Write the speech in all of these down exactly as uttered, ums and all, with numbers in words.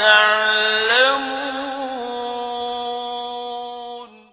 تعلمون.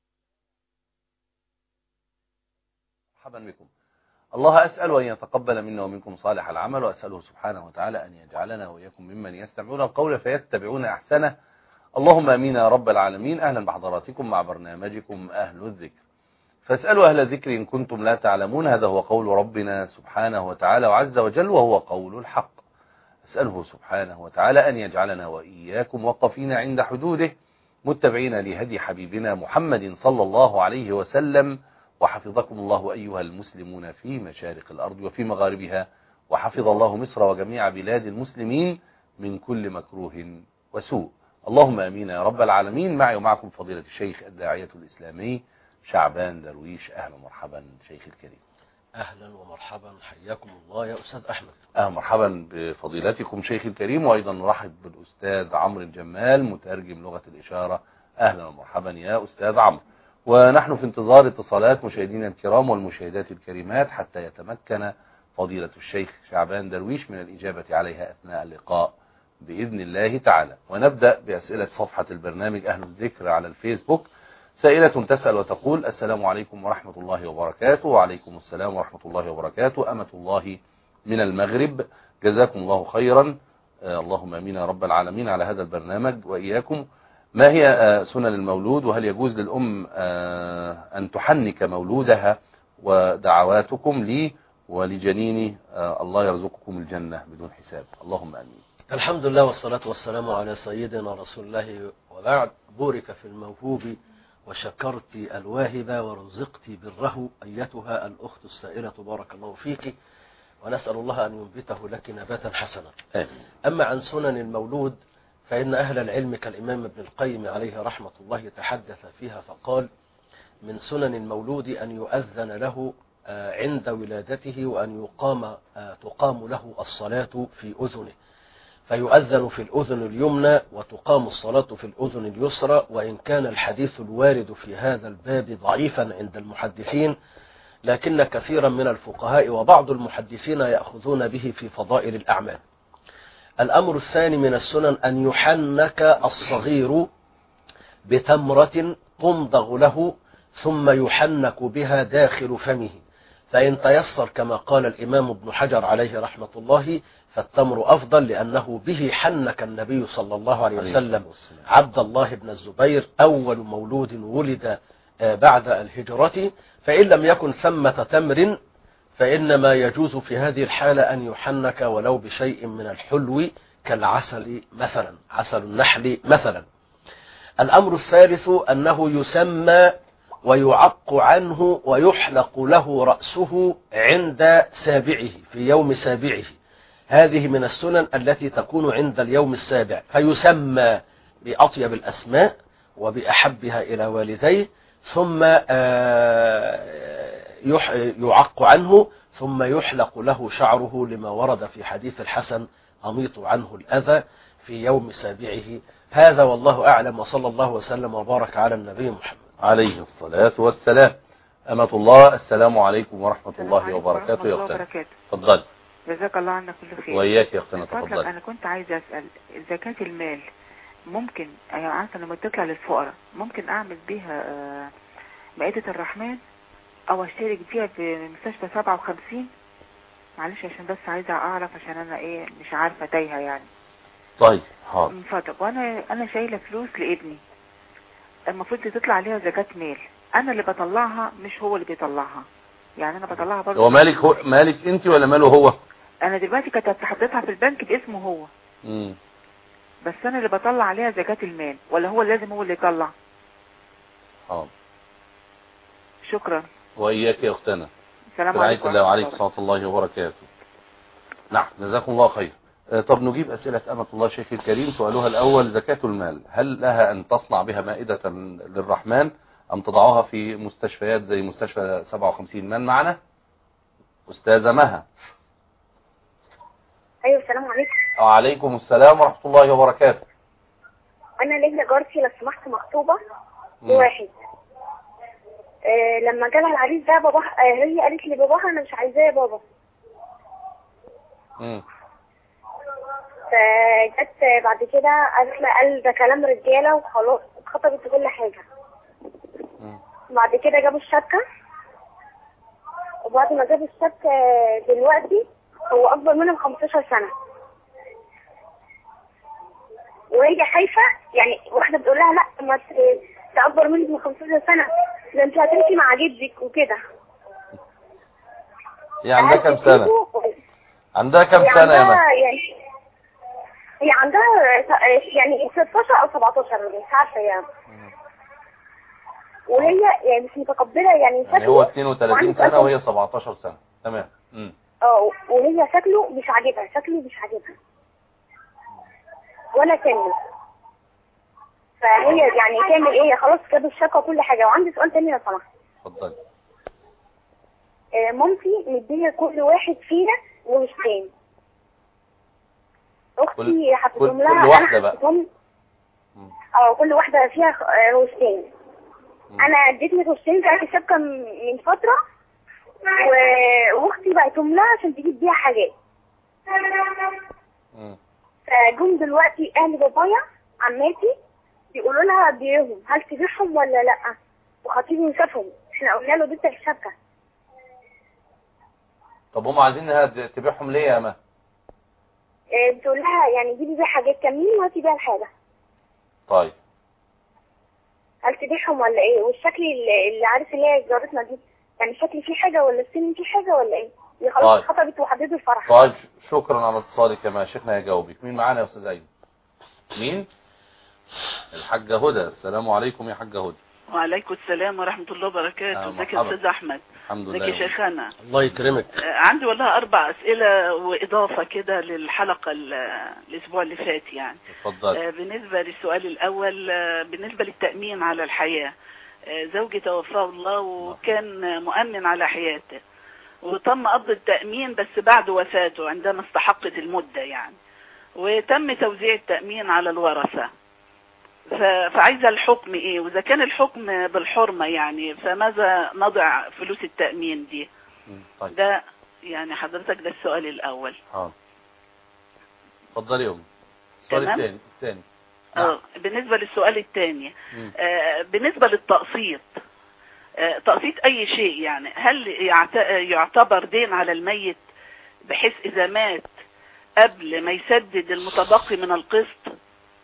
مرحبا بكم. الله أسأل وأن يتقبل منا ومنكم صالح العمل، وأسأله سبحانه وتعالى أن يجعلنا وإياكم ممن يستمعون القول فيتبعون أحسنه. اللهم آمين يا رب العالمين. أهلا بحضراتكم مع برنامجكم أهل الذكر، فاسألوا أهل الذكر إن كنتم لا تعلمون. هذا هو قول ربنا سبحانه وتعالى وعز وجل، وهو قول الحق. أسأله سبحانه وتعالى أن يجعلنا وإياكم وقفين عند حدوده، متبعين لهدي حبيبنا محمد صلى الله عليه وسلم. وحفظكم الله أيها المسلمون في مشارق الأرض وفي مغاربها، وحفظ الله مصر وجميع بلاد المسلمين من كل مكروه وسوء. اللهم آمين يا رب العالمين. معي ومعكم فضيلة الشيخ الداعية الإسلامي شعبان درويش. أهلا ومرحبا شيخ الكريم. أهلا ومرحبا، حياكم الله يا أستاذ أحمد. أهلا ومرحبا بفضيلتكم شيخ الكريم. وأيضا نرحب بالأستاذ عمرو الجمال مترجم لغة الإشارة. أهلا ومرحبا يا أستاذ عمرو. ونحن في انتظار اتصالات مشاهدينا الكرام والمشاهدات الكريمات حتى يتمكن فضيلة الشيخ شعبان درويش من الإجابة عليها أثناء اللقاء بإذن الله تعالى. ونبدأ بأسئلة صفحة البرنامج أهل الذكر على الفيسبوك. سائلة تسأل وتقول: السلام عليكم ورحمة الله وبركاته. وعليكم السلام ورحمة الله وبركاته. أمة الله من المغرب، جزاكم الله خيرا. آه اللهم امين يا رب العالمين على هذا البرنامج وإياكم. ما هي آه سنن المولود، وهل يجوز للأم آه أن تحنك مولودها؟ ودعواتكم لي ولجنيني، آه الله يرزقكم الجنة بدون حساب، اللهم امين. الحمد لله والصلاة والسلام على سيدنا رسول الله، وبعد. بورك في الموهوب وشكرت الواهب ورزقت بره أيتها الأخت السائلة، بارك الله فيك، ونسأل الله أن ينبته لك نباتا حسنا. أما عن سنن المولود فإن أهل العلم كالإمام ابن القيم عليه رحمة الله تحدث فيها فقال: من سنن المولود أن يؤذن له عند ولادته، وأن يقام تقام له الصلاة في أذنه، فيؤذن في الأذن اليمنى وتقام الصلاة في الأذن اليسرى. وإن كان الحديث الوارد في هذا الباب ضعيفا عند المحدثين، لكن كثيرا من الفقهاء وبعض المحدثين يأخذون به في فضائل الأعمال. الأمر الثاني من السنن أن يحنك الصغير بتمرة تمضغ له، ثم يحنك بها داخل فمه، فإن تيسر كما قال الإمام ابن حجر عليه رحمة الله فالتمر أفضل، لأنه به حنك النبي صلى الله عليه وسلم عبد الله بن الزبير أول مولود ولد بعد الهجرة. فإن لم يكن ثمة تمر فإنما يجوز في هذه الحالة أن يحنك ولو بشيء من الحلو كالعسل مثلا، عسل النحل مثلا. الأمر الثالث أنه يسمى ويعق عنه ويحلق له رأسه عند سابعه في يوم سابعه. هذه من السنن التي تكون عند اليوم السابع، فيسمى بأطيب الأسماء وبأحبها إلى والديه، ثم يعق عنه، ثم يحلق له شعره، لما ورد في حديث الحسن: أميط عنه الأذى في يوم سابعه. هذا والله أعلم، وصلى الله وسلم وبارك على النبي محمد عليه الصلاة والسلام. أمة الله، السلام عليكم ورحمة الله عليكم وبركاته. يا أختنا تفضل. جزاك الله عنا كل خير. وإياك يا أختنا، تفضل. أنا كنت عايزة أسأل، زكاة المال ممكن يعني عارفة لما تطلع للفقراء ممكن أعمل بيها مائدة الرحمن، أو أشترك فيها في مستشفى سبعة وخمسين؟ معلش عشان بس عايزة أعرف، عشان أنا إيه مش عارفة تايهة يعني. طيب حاضر. من فضلك، وأنا أنا شايلة فلوس لابني، المفروض تطلع عليها زكاة مال، أنا اللي بطلعها مش هو اللي بيطلعها، يعني أنا بطلعها برضه. هو مالك هو مالك أنت ولا ماله هو؟ أنا دلوقتي كنت حطيتها في البنك باسمه هو. امم بس أنا اللي بطلع عليها زكاة المال، ولا هو لازم هو اللي يطلع؟ حاضر. شكرا. وإياك يا أختنا. السلام عليكم ورحمة الله وعليكم ورحمة الله وبركاته. نعم، جزاكم الله خير. طب نجيب أسئلة أمة الله شيخ الكريم. سؤالها الأول: زكاة المال هل لها أن تصنع بها مائدة للرحمن، أم تضعها في مستشفيات زي مستشفى سبعة وخمسين؟ من معنا؟ أستاذة مها. أيوة، السلام عليكم. وعليكم السلام ورحمة الله وبركاته. أنا ليا جارتي لو سمحت مخطوبة بواحد، آه لما جالها العريس ده باباها، آه هي قالت لي باباها أنا مش عايزاه يا بابا. امم فجت بعد كده قالت لي قال ده كلام رجاله وخلاص اتخطبت كل حاجه. مم. بعد كده جابوا الشبكه، وبعد ما جابوا الشبكه دلوقتي هو اكبر منها ب خمستاشر سنه، وهي خايفه يعني. واحده بتقول لها لا ما تكبر منك ب خمستاشر سنه، ده انت هتمشي مع جدك وكده. هي عندها كام سنه؟ عندها كام سنه يا ما؟ يعني هي عندها يعني ستاشر او سبعتاشر مش عارفه يعني. وهي يعني مش متقبله يعني يعني هو اتنين وتلاتين سنه وهي سبعتاشر سنه. تمام. امم اه وهي شكله مش عاجبها، شكله مش عاجبها ولا كامل. فهي يعني تعمل ايه؟ خلاص جابوا الشقه وكل حاجه. وعندي سؤال تاني لو سمحت. اتفضلي. آه مامتي مديه كل واحد فينا وشتين. اختي حطيتهم لها، كل واحده بقى اه كل واحده فيها وشتين. انا اديتني وشتين بتاعت الشبكه من فتره، واختي بعتهم لها عشان تجيب بيها حاجات. فجم دلوقتي اهل بابايا عماتي بيقولوا لها بيعهم، هل تبيعهم ولا لا؟ وخطيبي شافهم، احنا قلنا له دي بتاع الشبكه. طب هم عايزينها تبيعهم ليه يا ما؟ بتقول لها يعني جيبي بيها حاجات كاملين وهاتي بيها الحاجه. طيب هل تبيعهم ولا ايه؟ والشكل اللي عارف اللي هي جارتنا دي يعني الشكل فيه حاجه ولا السن فيه حاجه ولا ايه؟ دي خلاص طيب. خطبت وحددت الفرح. طيب شكرا على اتصالك يا ما. شيخنا هيجاوبك. مين معانا يا استاذ ايمن؟ مين؟ الحاجه هدى. السلام عليكم يا حاجه هدى. وعليكم السلام ورحمة الله وبركاته. ازيك يا استاذ احمد؟ الحمد لله. ازيك يا شيخنا؟ الله يكرمك. عندي والله اربع اسئله واضافه كده للحلقه الاسبوع اللي فات يعني. اتفضل. بالنسبه للسؤال الاول، بالنسبه للتامين على الحياه، زوجي توفاه الله وكان مؤمن على حياته، وتم قبض التامين بس بعد وفاته عندما استحقت المده يعني، وتم توزيع التامين على الورثه. فعايزة الحكم ايه؟ واذا كان الحكم بالحرمة يعني فماذا نضع فلوس التأمين دي؟ طيب. ده يعني حضرتك ده السؤال الاول. اه اتفضلي يا ام. السؤال الثاني الثاني اه بالنسبة للسؤال الثاني، آه بالنسبة للتقسيط، آه تقسيط اي شيء يعني، هل يعتبر دين على الميت بحيث اذا مات قبل ما يسدد المتبقي من القسط؟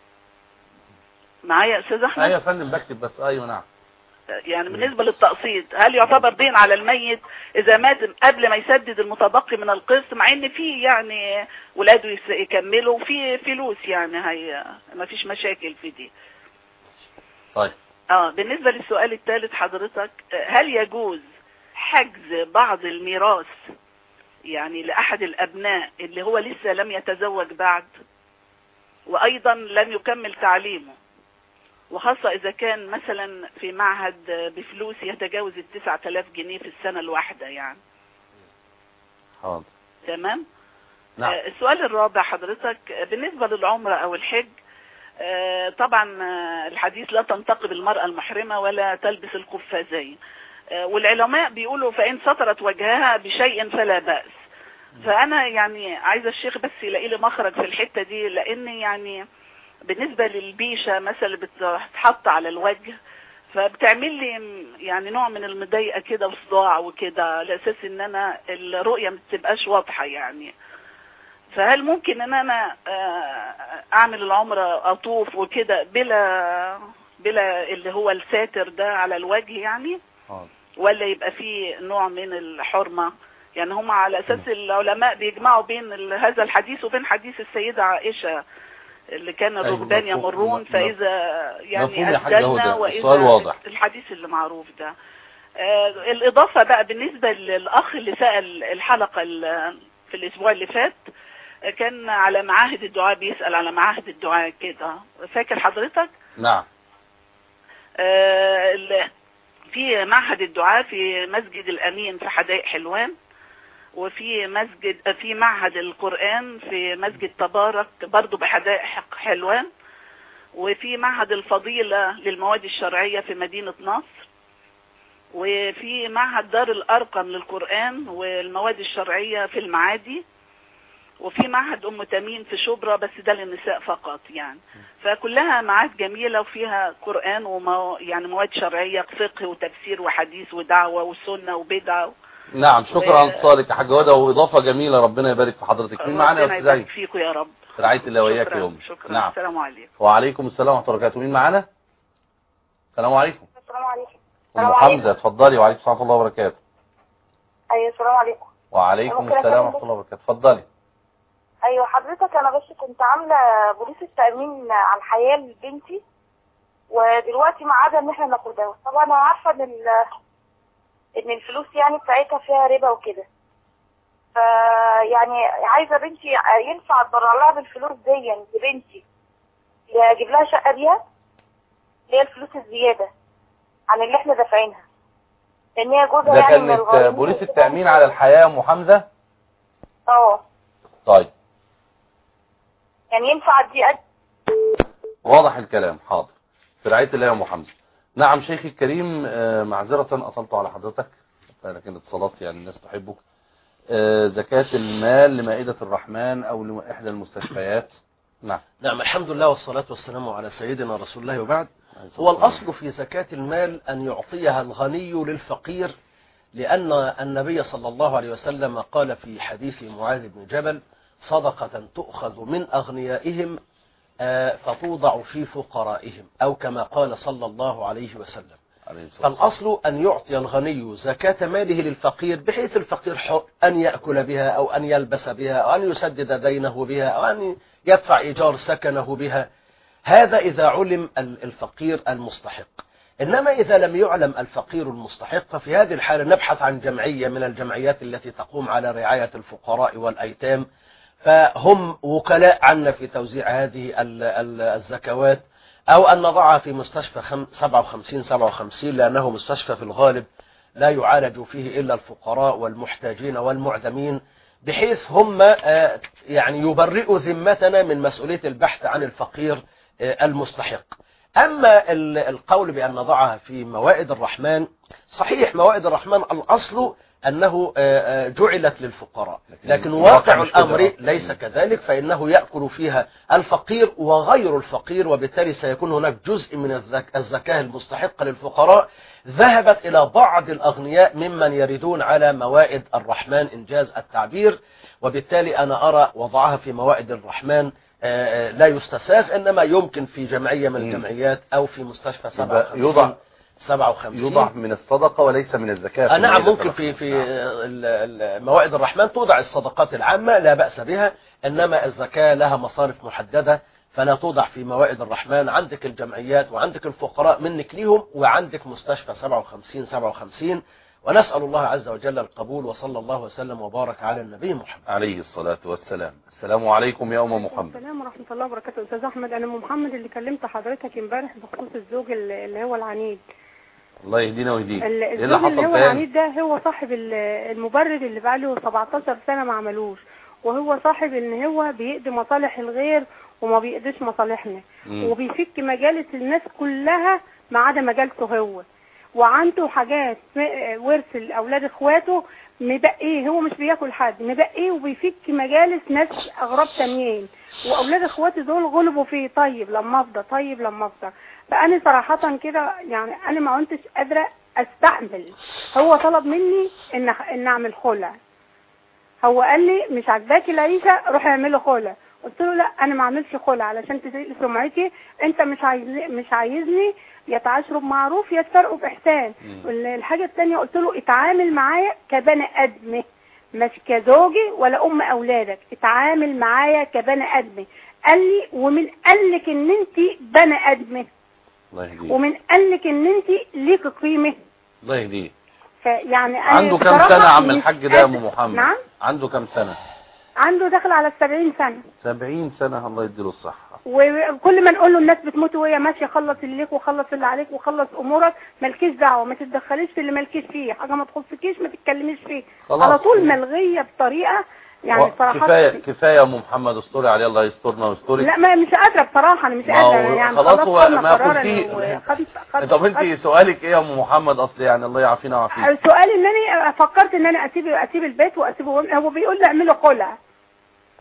معايا يا استاذ احمد؟ ايوه يا فندم بكتب بس. ايوه نعم. يعني بالنسبه للتقسيط هل يعتبر دين على الميت اذا مات قبل ما يسدد المتبقي من القسط، مع ان في يعني ولاده يكملوا في فلوس يعني هي ما فيش مشاكل في دي. طيب. اه بالنسبه للسؤال الثالث حضرتك، هل يجوز حجز بعض الميراث يعني لاحد الابناء اللي هو لسه لم يتزوج بعد وايضا لم يكمل تعليمه، وخاصة إذا كان مثلا في معهد بفلوس يتجاوز التسعة آلاف جنيه في السنة الواحدة يعني؟ حاضر. تمام. نعم. آه السؤال الرابع حضرتك، بالنسبة للعمرة أو الحج، آه طبعا آه الحديث لا تنتقب المرأة المحرمة ولا تلبس القفازين، آه والعلماء بيقولوا فإن سترت وجهها بشيء فلا بأس. فأنا يعني عايزة الشيخ بس يلاقي لي مخرج في الحتة دي، لأن يعني بالنسبة للبيشة مثلا بتتحط على الوجه فبتعمل لي يعني نوع من المضايقة كده وصداع وكده، على اساس ان انا الرؤية ما تبقاش واضحة يعني. فهل ممكن ان انا اعمل العمرة اطوف وكده بلا بلا اللي هو الساتر ده على الوجه يعني؟ ولا يبقى فيه نوع من الحرمة يعني؟ هم على اساس العلماء بيجمعوا بين هذا الحديث وبين حديث السيدة عائشة اللي كان الرهبان يمرون فإذا يعني أسدلنا وإذا الحديث اللي معروف ده. آه الإضافة بقى بالنسبة للأخ اللي سأل الحلقة في الأسبوع اللي فات، كان على معاهد الدعاء، بيسأل على معاهد الدعاء كده، فاكر حضرتك؟ نعم. آه في معهد الدعاء في مسجد الأمين في حدائق حلوان، وفي مسجد في معهد القرآن في مسجد تبارك برضو بحدائق حلوان، وفي معهد الفضيلة للمواد الشرعية في مدينة نصر، وفي معهد دار الأرقم للقرآن والمواد الشرعية في المعادي، وفي معهد ام تميم في شبرا بس ده للنساء فقط يعني. فكلها معاهد جميله وفيها قران وما يعني مواد شرعيه، فقه وتفسير وحديث ودعوه وسنه وبدعه. نعم شكرا على اتصالك يا حاجه هدى، واضافه جميله، ربنا يبارك في حضرتك. مين معانا يا استاذ زين؟ فيكم يا رب. رعايه الله وياك يا امي. شكرا. نعم. السلام عليكم. وعليكم السلام ورحمه الله وبركاته. مين معانا؟ السلام عليكم. السلام عليكم. ام حمزه اتفضلي. وعليكم السلام ورحمه الله وبركاته. ايوه السلام عليكم. وعليكم السلام ورحمه الله وبركاته. اتفضلي. ايوه حضرتك، انا بس كنت عامله بوليس التامين على الحياه لبنتي، ودلوقتي معاده ان احنا ناخدها. طبعا انا عارفه ان ان الفلوس يعني بتاعتها فيها ربا وكده، فيعني عايزه بنتي ينفع اتبرع لها بالفلوس دي يعني لبنتي، اجيب لها شقه بيها اللي هي الفلوس الزياده عن اللي احنا دافعينها، لان هي جوزها ده يعني من كانت الغريب. بوليس التامين على الحياه يا ام حمزه؟ اه. طيب يعني ينفع دي أد... واضح الكلام. حاضر. في رعايه الله يا ام حمزه. نعم شيخي الكريم، معذره اطلت على حضرتك لكن اتصالات يعني الناس تحبك. زكاه المال لمائده الرحمن او لاحدى المستشفيات. نعم. نعم الحمد لله والصلاه والسلام على سيدنا رسول الله وبعد. هو الأصل في زكاة المال أن يعطيها الغني للفقير، لأن النبي صلى الله عليه وسلم قال في حديث معاذ بن جبل: صدقة تؤخذ من أغنيائهم فتوضع في فقرائهم، أو كما قال صلى الله عليه وسلم. فالأصل أن يعطي الغني زكاة ماله للفقير، بحيث الفقير حر أن يأكل بها أو أن يلبس بها أو أن يسدد دينه بها أو أن يدفع إيجار سكنه بها. هذا إذا علم الفقير المستحق. إنما إذا لم يعلم الفقير المستحق، ففي هذه الحالة نبحث عن جمعية من الجمعيات التي تقوم على رعاية الفقراء والأيتام، فهم وكلاء عنا في توزيع هذه الزكوات، أو أن نضعها في مستشفى سبعة وخمسين سبعة وخمسين، لأنه مستشفى في الغالب لا يعالج فيه إلا الفقراء والمحتاجين والمعدمين، بحيث هم يعني يبرئوا ذمتنا من مسؤولية البحث عن الفقير المستحق. أما القول بأن نضعها في موائد الرحمن، صحيح موائد الرحمن الأصل أنه جعلت للفقراء، لكن واقع الأمر ليس كذلك، فإنه يأكل فيها الفقير وغير الفقير، وبالتالي سيكون هناك جزء من الزكاة المستحقة للفقراء ذهبت إلى بعض الأغنياء ممن يريدون على موائد الرحمن إنجاز التعبير. وبالتالي أنا أرى وضعها في موائد الرحمن لا يستساغ، إنما يمكن في جمعية من الجمعيات أو في مستشفى سبعة وخمسين يوضع من الصدقة وليس من الزكاة. نعم ممكن في في موائد الرحمن توضع الصدقات العامة لا بأس بها، إنما الزكاة لها مصارف محددة فلا توضع في موائد الرحمن. عندك الجمعيات وعندك الفقراء منك ليهم، وعندك مستشفى سبعة وخمسين سبعة وخمسين. ونسأل الله عز وجل القبول، وصلى الله وسلم وبارك على النبي محمد عليه الصلاة والسلام. السلام عليكم يا أم محمد. السلام ورحمة الله وبركاته. أستاذ أحمد، أنا أم محمد اللي كلمت حضرتك امبارح بخصوص الزوج اللي هو العنيد. الله يهدينا ويهديك. ايه اللي حصل اللي هو العنيد ده هو صاحب المبرد اللي بقاله سبعتاشر سنة ما عملوش، وهو صاحب ان هو بيقضي مصالح الغير وما بيقضيش مصالحنا، وبيفك مجالس الناس كلها ما عدا مجالته هو، وعنده حاجات ورث الاولاد اخواته مبقيه، هو مش بياكل حد، مبقيه وبيفك مجالس ناس اغراب تانيين، واولاد اخواته دول غلبوا فيه. طيب لما افضى طيب لما افضى فانا صراحه كده يعني انا ما كنتش قادره استحمل. هو طلب مني ان ان اعمل خلع، هو قال لي مش عاجباكي العيشه روحي اعملي خلع. قلت له لا انا ما اعملش خلع علشان تزيل سمعتي، انت مش عايزني مش عايزني يتعاشروا بمعروف يتفرقوا باحسان. الحاجه الثانيه قلت له اتعامل معايا كبني ادم مش كزوجي ولا ام اولادك، اتعامل معايا كبني ادم. قال لي ومن قال لك ان انت بني ادم؟ الله يهديك. ومن قال لك ان انت ليك قيمه؟ الله يهديك. فيعني انا عنده كم سنه عم الحاج ده يا ام محمد؟ نعم عنده كم سنه؟ عنده داخل على السبعين سنة. سبعين سنة، الله يديله الصحة. وكل ما نقول له الناس بتموت وهي ماشية، خلص اللي ليك وخلص اللي عليك وخلص امورك، مالكيش دعوة، ما تتدخليش في اللي مالكيش فيه، حاجة ما تخصكيش ما تتكلميش فيه، على طول ملغية بطريقة يعني صراحة. كفاية كفاية يا ام محمد، استوري عليه الله يسترنا ويسترك. لا ما مش قادرة بصراحة، انا مش قادرة يعني خلاص هو ما قلتيه. طب انت سؤالك ايه يا ام محمد؟ اصل يعني الله يعافينا ويعافيك. سؤالي ان انا فكرت ان انا اسيب اسيب البيت واسيبه، هو بيقول لي اعمله خلع.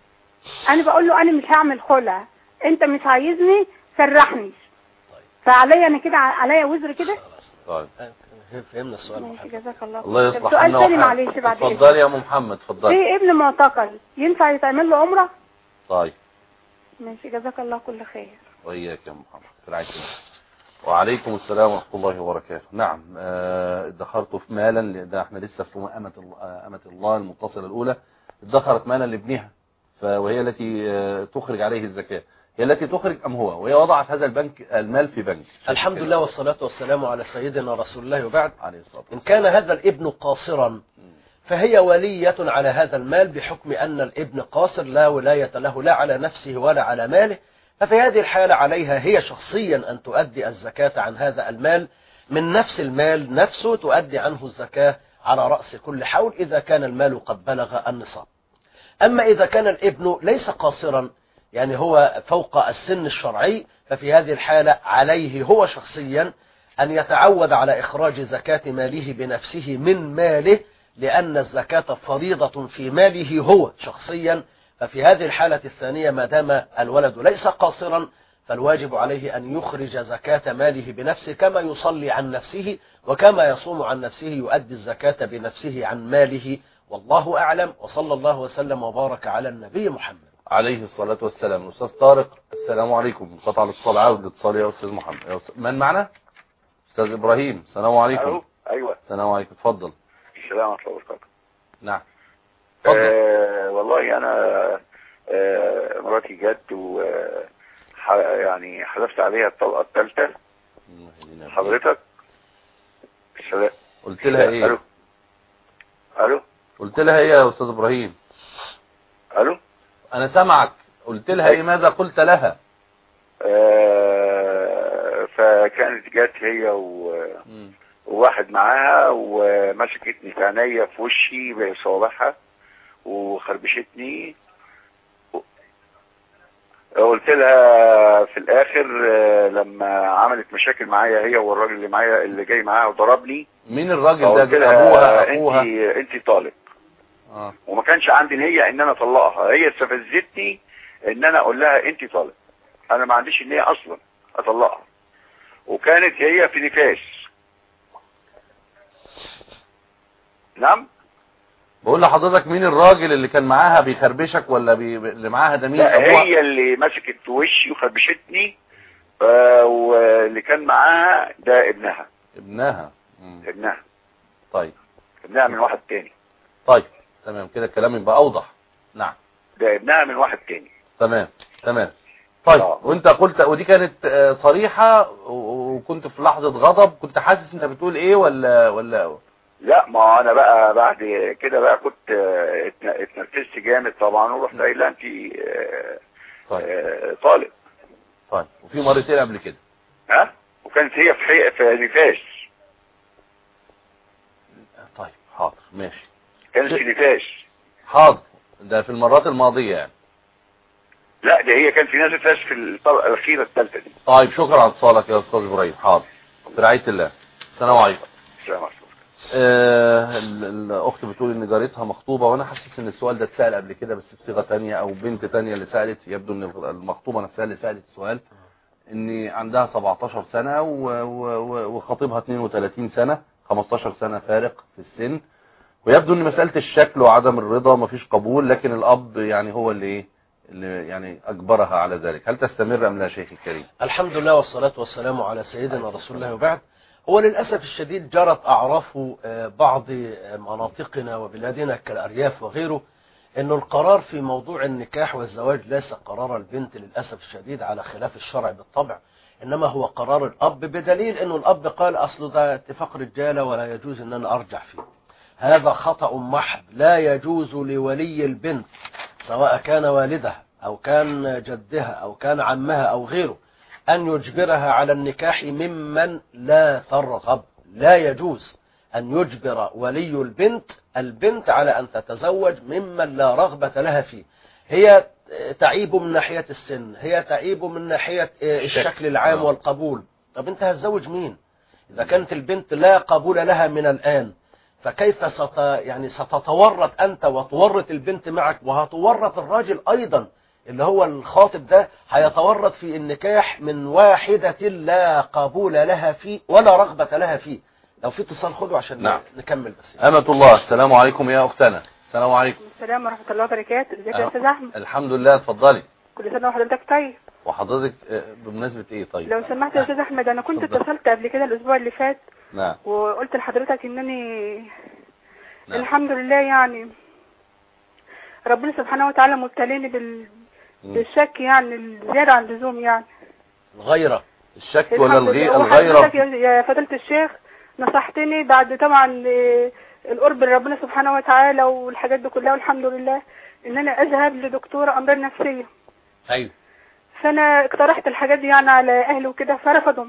انا بقول له انا مش هعمل خلع، انت مش عايزني سرحني، فعليا انا كده عليا وزر كده. طيب فهمنا السؤال. ماشي جزاك الله. الله يصلح سؤال حالنا تاني وحالك. معلش بعد اذنك. اتفضلي يا ام محمد اتفضلي. في ابن معتقل ينفع يتعمل له عمره؟ طيب ماشي جزاك الله كل خير. وإياك يا محمد في رعاية الله. وعليكم السلام ورحمة الله وبركاته. نعم آه، ادخرت في مالا، ده احنا لسه في أمة الله, أمة الله المتصلة الأولى، ادخرت مالا لابنها وهي التي آه، تخرج عليه الزكاة، هي التي تخرج أم هو؟ وهي وضعت هذا البنك المال في بنك. الحمد لله والصلاة والسلام على سيدنا رسول الله وبعد. عليه الصلاة والسلام. إن كان هذا الابن قاصرا فهي ولية على هذا المال، بحكم أن الابن قاصر لا ولاية له لا على نفسه ولا على ماله، ففي هذه الحالة عليها هي شخصيا أن تؤدي الزكاة عن هذا المال، من نفس المال نفسه تؤدي عنه الزكاة على رأس كل حول إذا كان المال قد بلغ النصاب. أما إذا كان الابن ليس قاصرا، يعني هو فوق السن الشرعي، ففي هذه الحالة عليه هو شخصيا أن يتعود على إخراج زكاة ماله بنفسه من ماله، لأن الزكاة فريضة في ماله هو شخصيا. ففي هذه الحالة الثانية ما دام الولد ليس قاصرا فالواجب عليه أن يخرج زكاة ماله بنفسه، كما يصلي عن نفسه وكما يصوم عن نفسه يؤدي الزكاة بنفسه عن ماله. والله أعلم، وصلى الله وسلم وبارك على النبي محمد عليه الصلاة والسلام. أستاذ طارق السلام عليكم. قطع الاتصال، عاود الاتصال يا أستاذ محمد. يا أستاذ من معنا؟ أستاذ إبراهيم السلام عليكم. أيوة السلام عليكم اتفضل. السلام عليكم ورحمة الله. نعم اتفضل. آه والله أنا آه مراتي جت و يعني حلفت عليها الطلقة الثالثة حضرتك. السلام. قلت لها ايه؟ الو الو قلت لها ايه يا استاذ ابراهيم؟ الو انا سامعك. قلت لها ايه؟ ماذا قلت لها؟ آه فكانت جت هي و... وواحد معاها ومسكتني في عينيا في وشي بصوابعها وخربشتني. قلت لها في الاخر لما عملت مشاكل معايا هي والراجل اللي معايا اللي جاي معاها وضربني. مين الراجل ده؟ ابوها اخوها؟ انت انت طالق. اه وما كانش عندي نية ان انا اطلقها، هي استفزتني ان انا اقول لها انت طالق. انا ما عنديش نية اصلا اطلقها، وكانت هي في نفاس. نعم بقول لحضرتك مين الراجل اللي كان معاها بيخربشك ولا بي... اللي معاها ده مين؟ لا أبوها؟ هي اللي مسكت وشي وخربشتني. آه واللي كان معاها ده ابنها. ابنها. مم. ابنها. طيب ابنها من واحد تاني. طيب تمام كده الكلام يبقى اوضح. نعم ده ابنها من واحد تاني. تمام تمام. طيب آه. وانت قلت ودي كانت صريحة وكنت في لحظة غضب، كنت حاسس انت بتقول ايه ولا ولا لا ما انا بقى بعد كده بقى كنت اتنرفزت جامد طبعا ورحت قايل لها انت طيب. طالق. طيب وفي مرتين قبل كده؟ ها وكانت هي في حقيقة في نفاس. طيب حاضر ماشي. كانت في نفاس. حاضر ده في المرات الماضية يعني. لا ده هي كان في نفاس في الطلقة الأخيرة الثالثة دي. طيب شكرا على اتصالك يا استاذ ابراهيم. حاضر في رعاية الله. السلام عليكم. السلام عليكم. آه الاخت بتقول ان جارتها مخطوبه، وانا حاسس ان السؤال ده اتسال قبل كده بس بصيغه ثانيه، او بنت ثانيه اللي سالت. يبدو ان المخطوبه نفسها اللي سالت السؤال، ان عندها سبعتاشر سنه وخطيبها اتنين وتلاتين سنه، خمستاشر سنه فارق في السن. ويبدو ان مساله الشكل وعدم الرضا مفيش قبول، لكن الاب يعني هو اللي ايه اللي يعني اجبرها على ذلك. هل تستمر ام لا شيخي الكريم؟ الحمد لله والصلاه والسلام على سيدنا رسول الله وبعد. هو للأسف الشديد جرت أعراف بعض مناطقنا وبلادنا كالأرياف وغيره أنه القرار في موضوع النكاح والزواج ليس قرار البنت للأسف الشديد على خلاف الشرع بالطبع، إنما هو قرار الأب، بدليل أنه الأب قال أصل ده اتفاق رجالة ولا يجوز أن أنا أرجع فيه. هذا خطأ محض. لا يجوز لولي البنت سواء كان والدها أو كان جدها أو كان عمها أو غيره أن يجبرها على النكاح ممن لا ترغب. لا يجوز أن يجبر ولي البنت البنت على أن تتزوج ممن لا رغبة لها فيه. هي تعيب من ناحية السن، هي تعيب من ناحية الشكل العام والقبول. طب أنت هتزوج مين إذا كانت البنت لا قبول لها من الآن؟ فكيف ست يعني ستتورط أنت وتورط البنت معك وهتورط الراجل أيضا اللي هو الخاطب ده هيتورط في النكاح من واحدة لا قبول لها فيه ولا رغبة لها فيه. لو في اتصال خده عشان نعم. نكمل بس. أمة الله، السلام عليكم يا أختنا. السلام عليكم. السلام ورحمة الله وبركاته. ازيك يا استاذ احمد؟ الحمد لله، اتفضلي. كل سنة وحضرتك طيب. وحضرتك بمناسبة ايه طيب؟ لو سمحت يا استاذ احمد، انا كنت اتصلت قبل كده الاسبوع اللي فات. نعم. وقلت لحضرتك انني نعم. الحمد لله يعني ربنا سبحانه وتعالى مبتليني بال... بالشك يعني الزيادة عن اللزوم يعني. الغيرة. الشك ولا الغي... الغيرة؟ وحضرتك يا فضيلة الشيخ نصحتني بعد طبعا القرب لربنا سبحانه وتعالى والحاجات دي كلها والحمد لله ان انا اذهب لدكتورة امراض نفسية. ايوه. فانا اقترحت الحاجات دي يعني على اهلي وكده فرفضوا.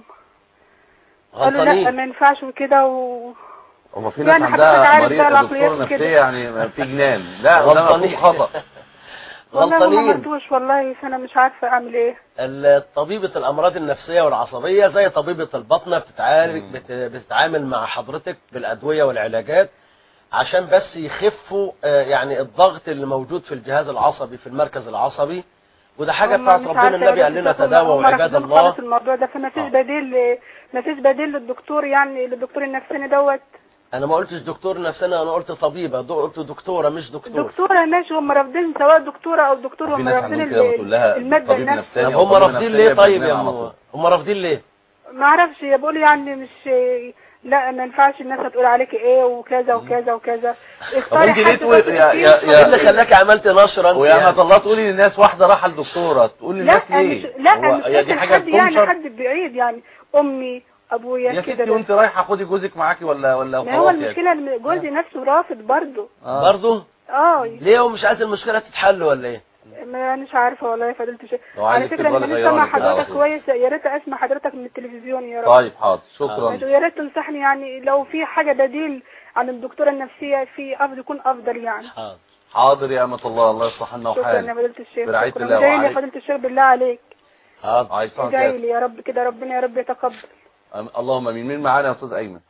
قالوا لا ما ينفعش وكده و هو في ناس يعني عندها مريض دكتور نفسية يعني في جنان. لا ده مفهوم خطأ. غلطانين. والله ما مرتوش والله، فانا مش عارفه اعمل ايه. طبيبة الامراض النفسية والعصبية زي طبيبة البطنة بتتعالج بت... بتتعامل مع حضرتك بالادوية والعلاجات عشان بس يخفوا يعني الضغط اللي موجود في الجهاز العصبي في المركز العصبي، وده حاجة بتاعت ربنا. النبي قال لنا تداووا وعباد الله. الموضوع ده فما فيش بديل، ما فيش بديل للدكتور يعني للدكتور النفساني دوت. انا ما قلتش دكتور نفساني، انا قلت طبيبة، قلت دكتورة مش دكتور. دكتورة ماشي، هم رافضين سواء دكتورة او دكتور، هم رافضين المادة النفسية. طب هم رافضين ليه طيب يا ماما؟ هم رافضين ليه؟ ما اعرفش، بيقولوا يعني مش لا ما ينفعش الناس هتقول عليك ايه وكذا وكذا وكذا. انت ليه تقول يا يا يا اللي خلاك عملت نشرا ويا ما الله تقولي للناس واحده راحه لدكتوره تقول للناس ليه؟ لا مش لا دي حاجه يعني حد بعيد يعني امي ابويا يا ستي وانت رايحه خدي جوزك معاكي ولا ولا خلاص؟ هو المشكله ان جوزي نفسه رافض برضه. آه. برضه؟ اه ليه هو مش عايز المشكله تتحل ولا ايه؟ ما مش عارفه والله يا فضيله الشيخ. على فكره انا مش سامع حضرتك كويس، يا ريت اسمع حضرتك من التلفزيون يا رب. طيب حاضر شكرا. يا ريت تنصحني يعني لو في حاجه بديل عن الدكتوره النفسيه في افضل يكون افضل يعني. حاضر حاضر يا امه الله، الله يصلح لنا وحالك. شكرا يا فضيله الشيخ. برعايه الله وعليك. يا فضيله الشيخ بالله عليك. حاضر. ادعي لي يا رب كده ربنا يا رب يتقبل. اللهم امين. مين معانا يا استاذ ايمن؟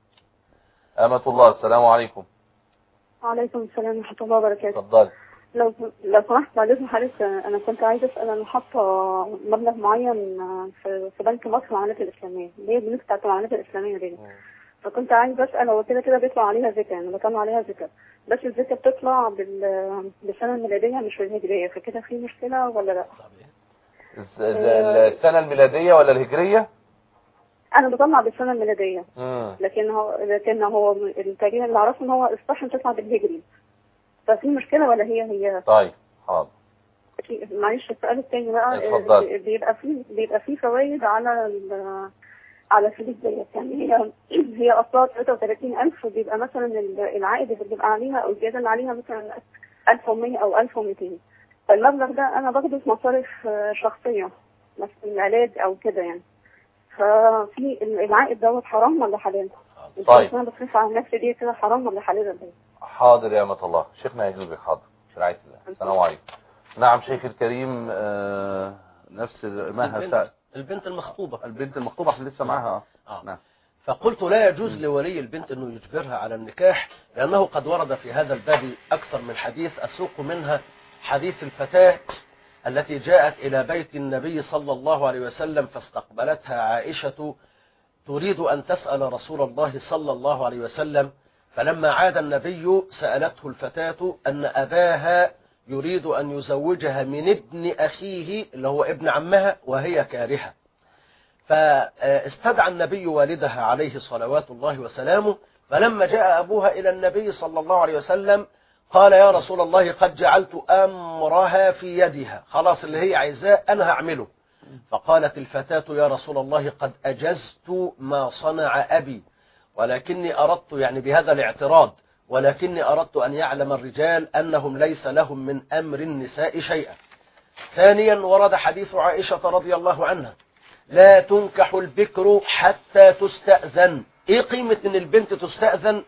امه الله، السلام عليكم. وعليكم السلام ورحمه الله وبركاته. اتفضلي. لو لو سمحت بعد اذن حضرتك انا كنت عايزه اسال، انا حاطه مبلغ معين في في بنك مصر العملات الاسلاميه اللي هي البنوك بتاعت العملات الاسلاميه دي، فكنت عايزه اسال هو كده كده بيطلع عليها زكاه، يعني بطلع عليها زكاه، بس الزكاه بتطلع بال بالسنه الميلاديه مش بالهجريه، فكده في مشكله ولا لا؟ السنه الميلاديه ولا الهجريه؟ انا بطلع بالسنه الميلاديه. امم لكن هو لكن هو التاجير اللي اعرفه ان هو الصح تطلع بالهجري، ففي مشكلة ولا هي هي؟ طيب حاضر. معلش السؤال الثاني بقى، اتفضل. بيبقى فيه بيبقى فيه فوائد على على الفلوس ديت، يعني هي هي اصلا ثلاثة وثلاثين ألف وبيبقى مثلا العائد اللي بيبقى عليها او الزياده اللي عليها مثلا ألف ومية او ألف ومئتين، فالمبلغ ده انا باخده في مصاريف شخصيه مثلا العلاج او كده يعني، ففي العائد دوت حرام ولا حلال؟ طيب انا بصرف على نفسي دي كده حرام ولا حلال ولا ايه؟ حاضر يا امه الله، شيخنا هيجيبك. حاضر برعايه الله. السلام عليكم. نعم شيخ الكريم. آه نفس ما البنت, البنت المخطوبه البنت المخطوبه احنا لسه معاها. اه نعم. فقلت لا يجوز لولي البنت انه يجبرها على النكاح، لانه قد ورد في هذا الباب اكثر من حديث، اسوق منها حديث الفتاه التي جاءت الى بيت النبي صلى الله عليه وسلم فاستقبلتها عائشه تريد ان تسال رسول الله صلى الله عليه وسلم، فلما عاد النبي سألته الفتاة أن أباها يريد أن يزوجها من ابن أخيه اللي هو ابن عمها وهي كارهة، فاستدعى النبي والدها عليه صلوات الله وسلامه، فلما جاء أبوها إلى النبي صلى الله عليه وسلم قال يا رسول الله قد جعلت أمرها في يدها، خلاص اللي هي عايزاه أنا هعمله. فقالت الفتاة يا رسول الله قد أجزت ما صنع أبي، ولكني أردت يعني بهذا الاعتراض ولكني أردت أن يعلم الرجال أنهم ليس لهم من أمر النساء شيئا. ثانيا ورد حديث عائشة رضي الله عنها لا تنكح البكر حتى تستأذن. إيه قيمة أن البنت تستأذن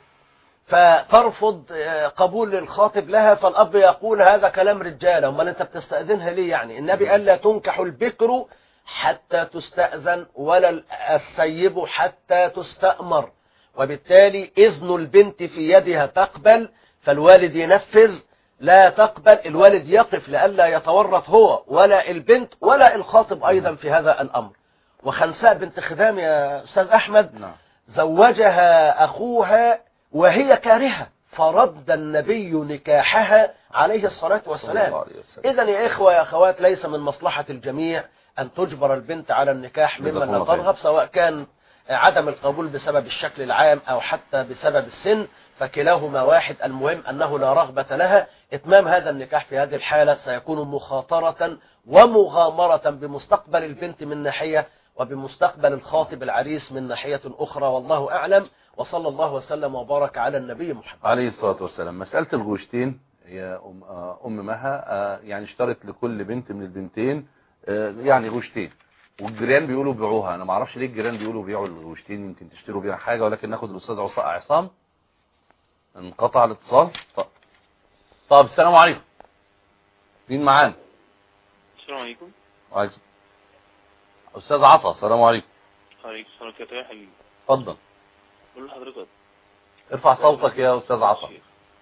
فترفض قبول الخاطب لها؟ فالأب يقول هذا كلام رجالة، امال أنت بتستأذنها ليه؟ يعني النبي قال لا تنكح البكر حتى تستأذن ولا السيب حتى تستأمر، وبالتالي إذن البنت في يدها تقبل، فالوالد ينفذ، لا تقبل الوالد يقف لئلا يتورط هو ولا البنت ولا الخاطب أيضا في هذا الأمر. وخنساء بنت خدام يا أستاذ أحمد نعم. زوجها أخوها وهي كارهة فرد النبي نكاحها عليه الصلاة والسلام. إذن يا إخوة يا أخوات ليس من مصلحة الجميع أن تجبر البنت على النكاح ممن لا ترغب، سواء كان عدم القبول بسبب الشكل العام أو حتى بسبب السن، فكلاهما واحد. المهم أنه لا رغبة لها. إتمام هذا النكاح في هذه الحالة سيكون مخاطرة ومغامرة بمستقبل البنت من ناحية وبمستقبل الخاطب العريس من ناحية أخرى، والله أعلم. وصلى الله وسلم وبارك على النبي محمد عليه الصلاة والسلام. مسألة الغوشتين يا أم, أم مها يعني اشترت لكل بنت من البنتين يعني غوشتين، والجيران بيقولوا بيعوها. أنا ما اعرفش ليه الجيران بيقولوا بيعوا الغوشتين، يمكن تشتروا بيها حاجة. ولكن ناخد الأستاذ عصام. انقطع الاتصال. طب, طب السلام عليكم. مين معانا؟ السلام عليكم. وعليكم أستاذ عطا. السلام عليكم. عليكم السلام عليكم يا حبيبي. اتفضل. قول لحضرتك. ارفع صوتك يا أستاذ عطا.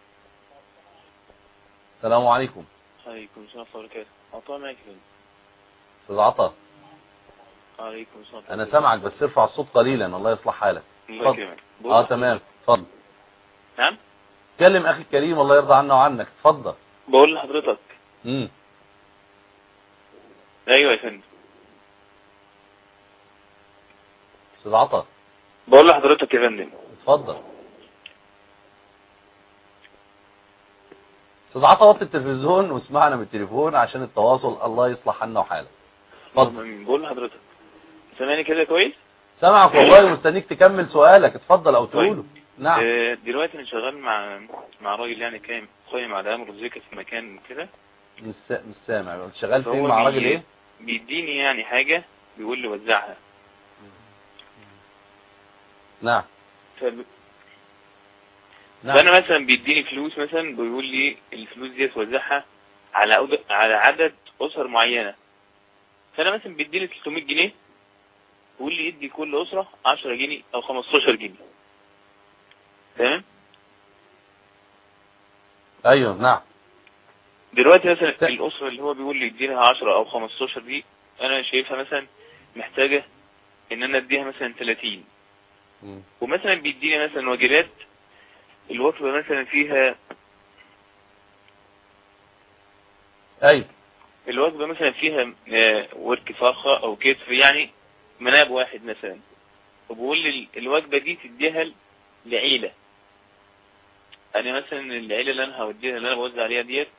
السلام عليكم. عليكم السلام ورحمة الله وبركاته. عطا معك فين؟ أستاذ عطا. عليكم السلام. أنا سامعك بس ارفع الصوت قليلا. الله يصلح حالك. الله يكرمك. اه تمام. اتفضل. نعم. كلم أخي الكريم الله يرضى عنه وعنك. اتفضل. بقول لحضرتك. امم ايوه يا فندم. أستاذ عطا. بقول لحضرتك يا فندم. اتفضل. أستاذ عطا وطي التلفزيون واسمعنا من التليفون عشان التواصل. الله يصلح عنا وحالك. اتفضل. بقول لحضرتك سامعني كده كويس؟ سامعك والله ومستنيك تكمل سؤالك. اتفضل او تقوله. نعم. آه دلوقتي انا شغال مع مع راجل يعني كان قايم على امر الزكاه في مكان كده. مش مش سامع. شغال فين مع راجل ايه؟ بيديني يعني حاجه بيقول لي وزعها. نعم. فب... نعم. فانا مثلا بيديني فلوس، مثلا بيقول لي الفلوس دي توزعها على أود... على عدد اسر معينه. فانا مثلا بيديني ثلاثمية جنيه بيقول لي ادي كل اسره عشرة جنيه او خمستاشر جنيه. تمام. ايوه نعم. دلوقتي مثلا ت... الاسره اللي هو بيقول لي اديها عشرة او خمستاشر دي انا شايفها مثلا محتاجه ان انا اديها مثلا ثلاثين. م. ومثلا بيديني مثلا وجبات الوجبه مثلا فيها ايوه الوجبه مثلا فيها ورك فرخه او كتف يعني مناب واحد مثلا، وبقول لي الوجبه دي تديها لعيله. انا مثلا العيله اللي انا هوديها اللي انا بوزع عليها ديت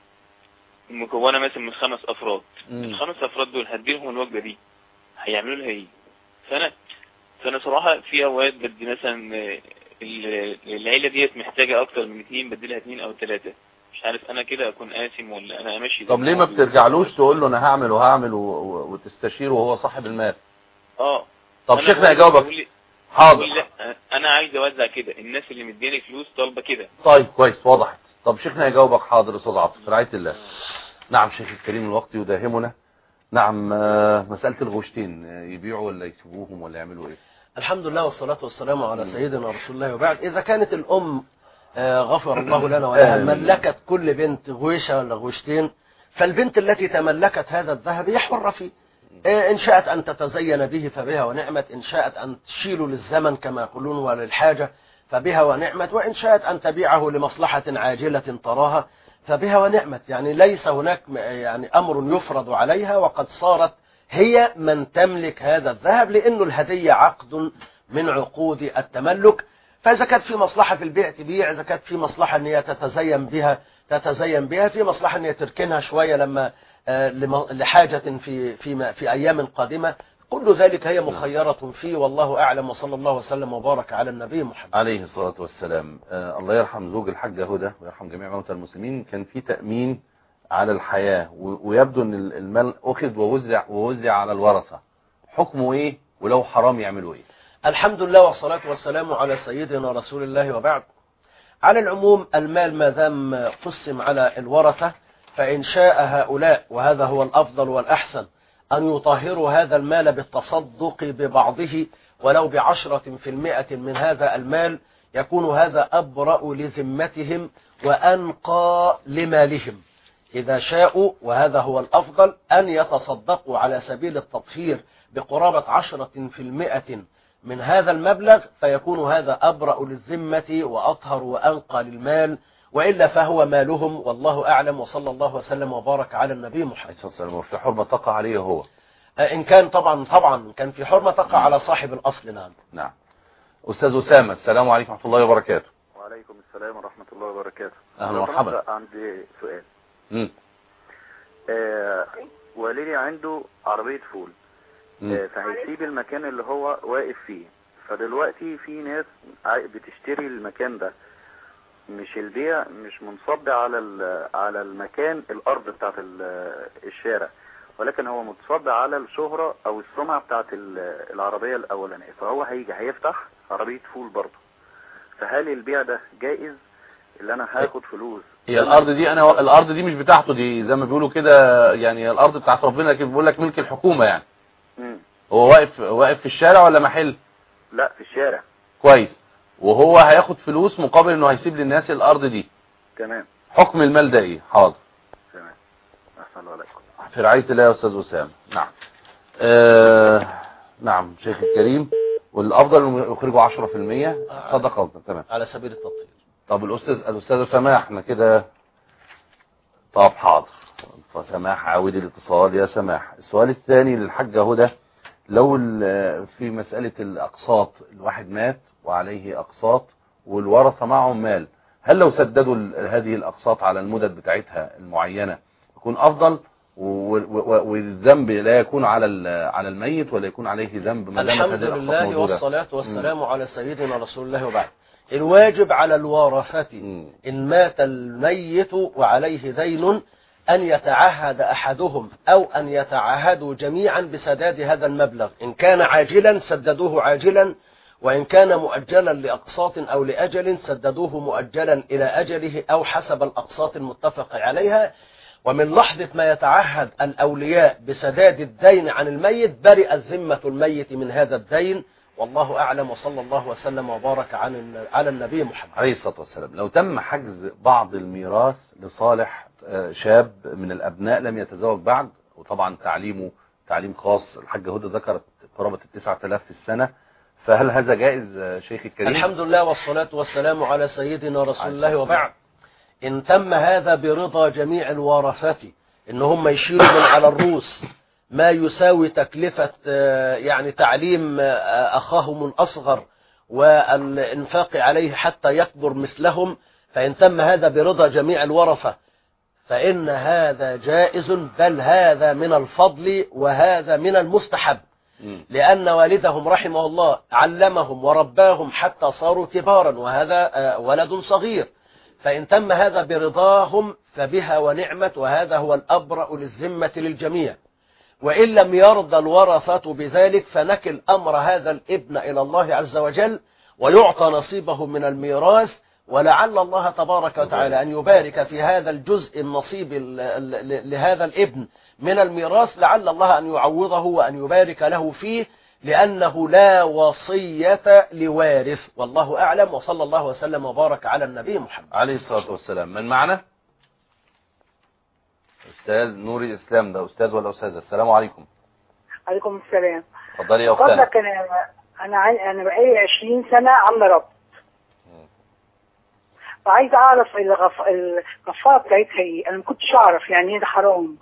مكونه مثلا من خمس افراد. م. الخمس افراد دول هديلهم الوجبه دي هيعملوا لها ايه؟ فانا فانا صراحه في اوقات بدي مثلا العيله ديت محتاجه اكتر من اثنين بدي لها اثنين او ثلاثه. مش عارف انا كده اكون قاسم ولا انا امشي. طب ليه ما بترجعلوش تقول له انا هعمل وهعمل وتستشيره وهو صاحب المال؟ اه طب شيخنا يجاوبك. حاضر. لا انا عايز اوزع كده، الناس اللي مدياني فلوس طالبه كده. طيب كويس وضحت. طب شيخنا يجاوبك. حاضر استاذ عاطف في رعايه الله. نعم شيخ الكريم الوقت يداهمنا. نعم. مساله الغوشتين يبيعوا ولا يسيبوهم ولا يعملوا ايه؟ الحمد لله والصلاه والسلام على سيدنا رسول الله وبعد. اذا كانت الام غفر الله لنا ولها ملكت كل بنت غويشه ولا غوشتين، فالبنت التي تملكت هذا الذهب هي حره فيه. إن شاءت أن تتزين به فبها ونعمت، إن شاءت أن تشيل للزمن كما يقولون وللحاجة فبها ونعمت، وإن شاءت أن تبيعه لمصلحة عاجلة تراها فبها ونعمت. يعني ليس هناك يعني أمر يفرض عليها، وقد صارت هي من تملك هذا الذهب، لأنه الهدية عقد من عقود التملك. فإذا كانت في مصلحة في البيع تبيع، إذا كانت في مصلحة أن هي تتزين بها تتزين بها، في مصلحة أن هي تركنها شوية لما لحاجة في في في أيام قادمة. كل ذلك هي مخيرة فيه، والله أعلم. وصلى الله وسلم وبارك على النبي محمد عليه الصلاة والسلام. آه الله يرحم زوج الحاجة هدى ويرحم جميع موتى المسلمين. كان في تأمين على الحياة، ويبدو أن المال أخذ ووزع ووزع على الورثة. حكمه إيه؟ ولو حرام يعملوا إيه؟ الحمد لله والصلاة والسلام على سيدنا رسول الله وبعد. على العموم المال ما دام قسم على الورثة، فإن شاء هؤلاء، وهذا هو الأفضل والأحسن، أن يطهروا هذا المال بالتصدق ببعضه ولو بعشرة في المئة من هذا المال، يكون هذا أبرأ لذمتهم وأنقى لمالهم. إذا شاءوا، وهذا هو الأفضل، أن يتصدقوا على سبيل التطهير بقرابة عشرة في المئة من هذا المبلغ، فيكون هذا أبرأ للذمة وأطهر وأنقى للمال، وإلا فهو مالهم والله أعلم. وصلى الله وسلم وبارك على النبي محمد صلى الله عليه وسلم. وفي حرمة تقع عليه هو، إن كان طبعا طبعا كان في حرمة تقع على صاحب الأصل. نعم. نعم. أستاذ أسامة، السلام عليكم ورحمة الله وبركاته. وعليكم السلام ورحمة الله وبركاته. أهلا ومرحبا. عندي سؤال. امم آه والدي عنده عربية فول، آه فهيسيب المكان اللي هو واقف فيه، فدلوقتي في ناس بتشتري المكان ده، مش البيع مش منصب على على المكان الأرض بتاعت الشارع، ولكن هو متصب على الشهرة أو السمعة بتاعت العربية الأولانية، فهو هيجي هيفتح عربية فول برضه، فهل البيع ده جائز اللي أنا هاخد فلوس؟ هي الأرض دي أنا الأرض دي مش بتاعته، دي زي ما بيقولوا كده يعني الأرض بتاعت ربنا، لكن بيقول لك ملك الحكومة يعني. مم. هو واقف واقف في الشارع ولا محل؟ لا في الشارع. كويس. وهو هياخد فلوس مقابل إنه هيسيب للناس الأرض دي. تمام. حكم المال ده إيه؟ حاضر. تمام. أحسن الله عليكم. في رعاية الله يا أستاذ أسامة. نعم. آه نعم شيخ الكريم، والأفضل إنه يخرجوا عشرة في المئة صدقة. تمام. على سبيل التطهير. طب الأستاذ الأستاذة سماح، احنا كده. طب حاضر. فسماح عاود الاتصال يا سماح. السؤال الثاني للحاجة هدى، لو في مسألة الأقساط، الواحد مات وعليه أقساط والورثة معهم مال، هل لو سددوا هذه الأقساط على المدد بتاعتها المعينة يكون أفضل، والذنب لا يكون على على الميت ولا يكون عليه ذنب؟ ما دامت الحمد هذه الأقساط لله موجودة؟ والصلاة والسلام م. على سيدنا رسول الله وبعد. الواجب على الورثة إن مات الميت وعليه دين أن يتعهد أحدهم أو أن يتعهدوا جميعا بسداد هذا المبلغ، إن كان عاجلا سددوه عاجلا، وإن كان مؤجلا لأقساط أو لأجل سددوه مؤجلا إلى أجله أو حسب الأقساط المتفق عليها. ومن لحظة ما يتعهد الأولياء بسداد الدين عن الميت برئت ذمة الميت من هذا الدين، والله أعلم. وصلى الله وسلم وبارك على النبي محمد عليه الصلاة والسلام. لو تم حجز بعض الميراث لصالح شاب من الأبناء لم يتزوج بعد، وطبعا تعليمه تعليم خاص، الحاجة هدى ذكرت قرابة التسعة آلاف في السنة، فهل هذا جائز شيخ الكريم؟ الحمد لله والصلاة والسلام على سيدنا رسول الله وبعد. إن تم هذا برضا جميع الورثة، إن هم يشيلوا من على الروس ما يساوي تكلفة يعني تعليم أخاهم الأصغر والإنفاق عليه حتى يكبر مثلهم، فإن تم هذا برضا جميع الورثة فإن هذا جائز، بل هذا من الفضل وهذا من المستحب، لأن والدهم رحمه الله علمهم ورباهم حتى صاروا كبارا، وهذا ولد صغير، فإن تم هذا برضاهم فبها ونعمت، وهذا هو الأبرأ للذمة للجميع. وإن لم يرضى الورثة بذلك فنكل أمر هذا الابن إلى الله عز وجل ويعطى نصيبه من الميراث، ولعل الله تبارك وتعالى أن يبارك في هذا الجزء النصيب لهذا الابن من الميراث، لعل الله أن يعوضه وأن يبارك له فيه، لأنه لا وصية لوارث، والله أعلم. وصلى الله وسلم وبارك على النبي محمد عليه الصلاة والسلام. من معنا؟ أستاذ نور الإسلام، ده أستاذ ولا أستاذة؟ السلام عليكم. عليكم السلام. اتفضلي يا أختنا. قصدك أنا أنا أنا بقالي عشرين سنة عاملة ربط، وعايزة أعرف الغف... الغفارة بتاعتها إيه؟ أنا ما كنتش أعرف يعني إيه ده حرام.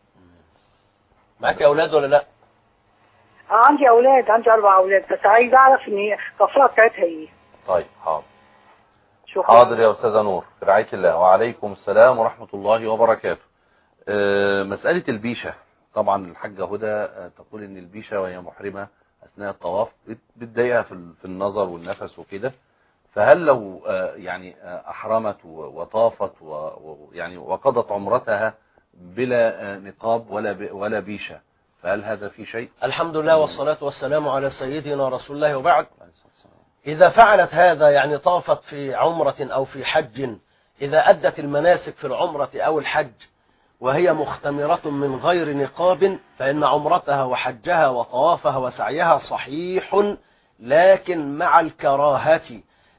معاك أولاد ولا لأ؟ اه عندي اولاد، عندي اربع اولاد، بس عايز اعرف ان هي الكفاره بتاعتها ايه. طيب حاضر. شكرا. حاضر يا استاذه نور، في رعايه الله. وعليكم السلام ورحمه الله وبركاته. أه مساله البيشه، طبعا الحاجه هدى تقول ان البيشه وهي محرمه اثناء الطواف بتضايقها في النظر والنفس وكده، فهل لو أه يعني احرمت وطافت ويعني وقضت عمرتها بلا نقاب ولا ولا بيشه، فهل هذا في شيء؟ الحمد لله والصلاة والسلام على سيدنا رسول الله وبعد. إذا فعلت هذا يعني طافت في عمرة أو في حج، إذا أدت المناسك في العمرة أو الحج وهي مختمرة من غير نقاب، فإن عمرتها وحجها وطوافها وسعيها صحيح، لكن مع الكراهة،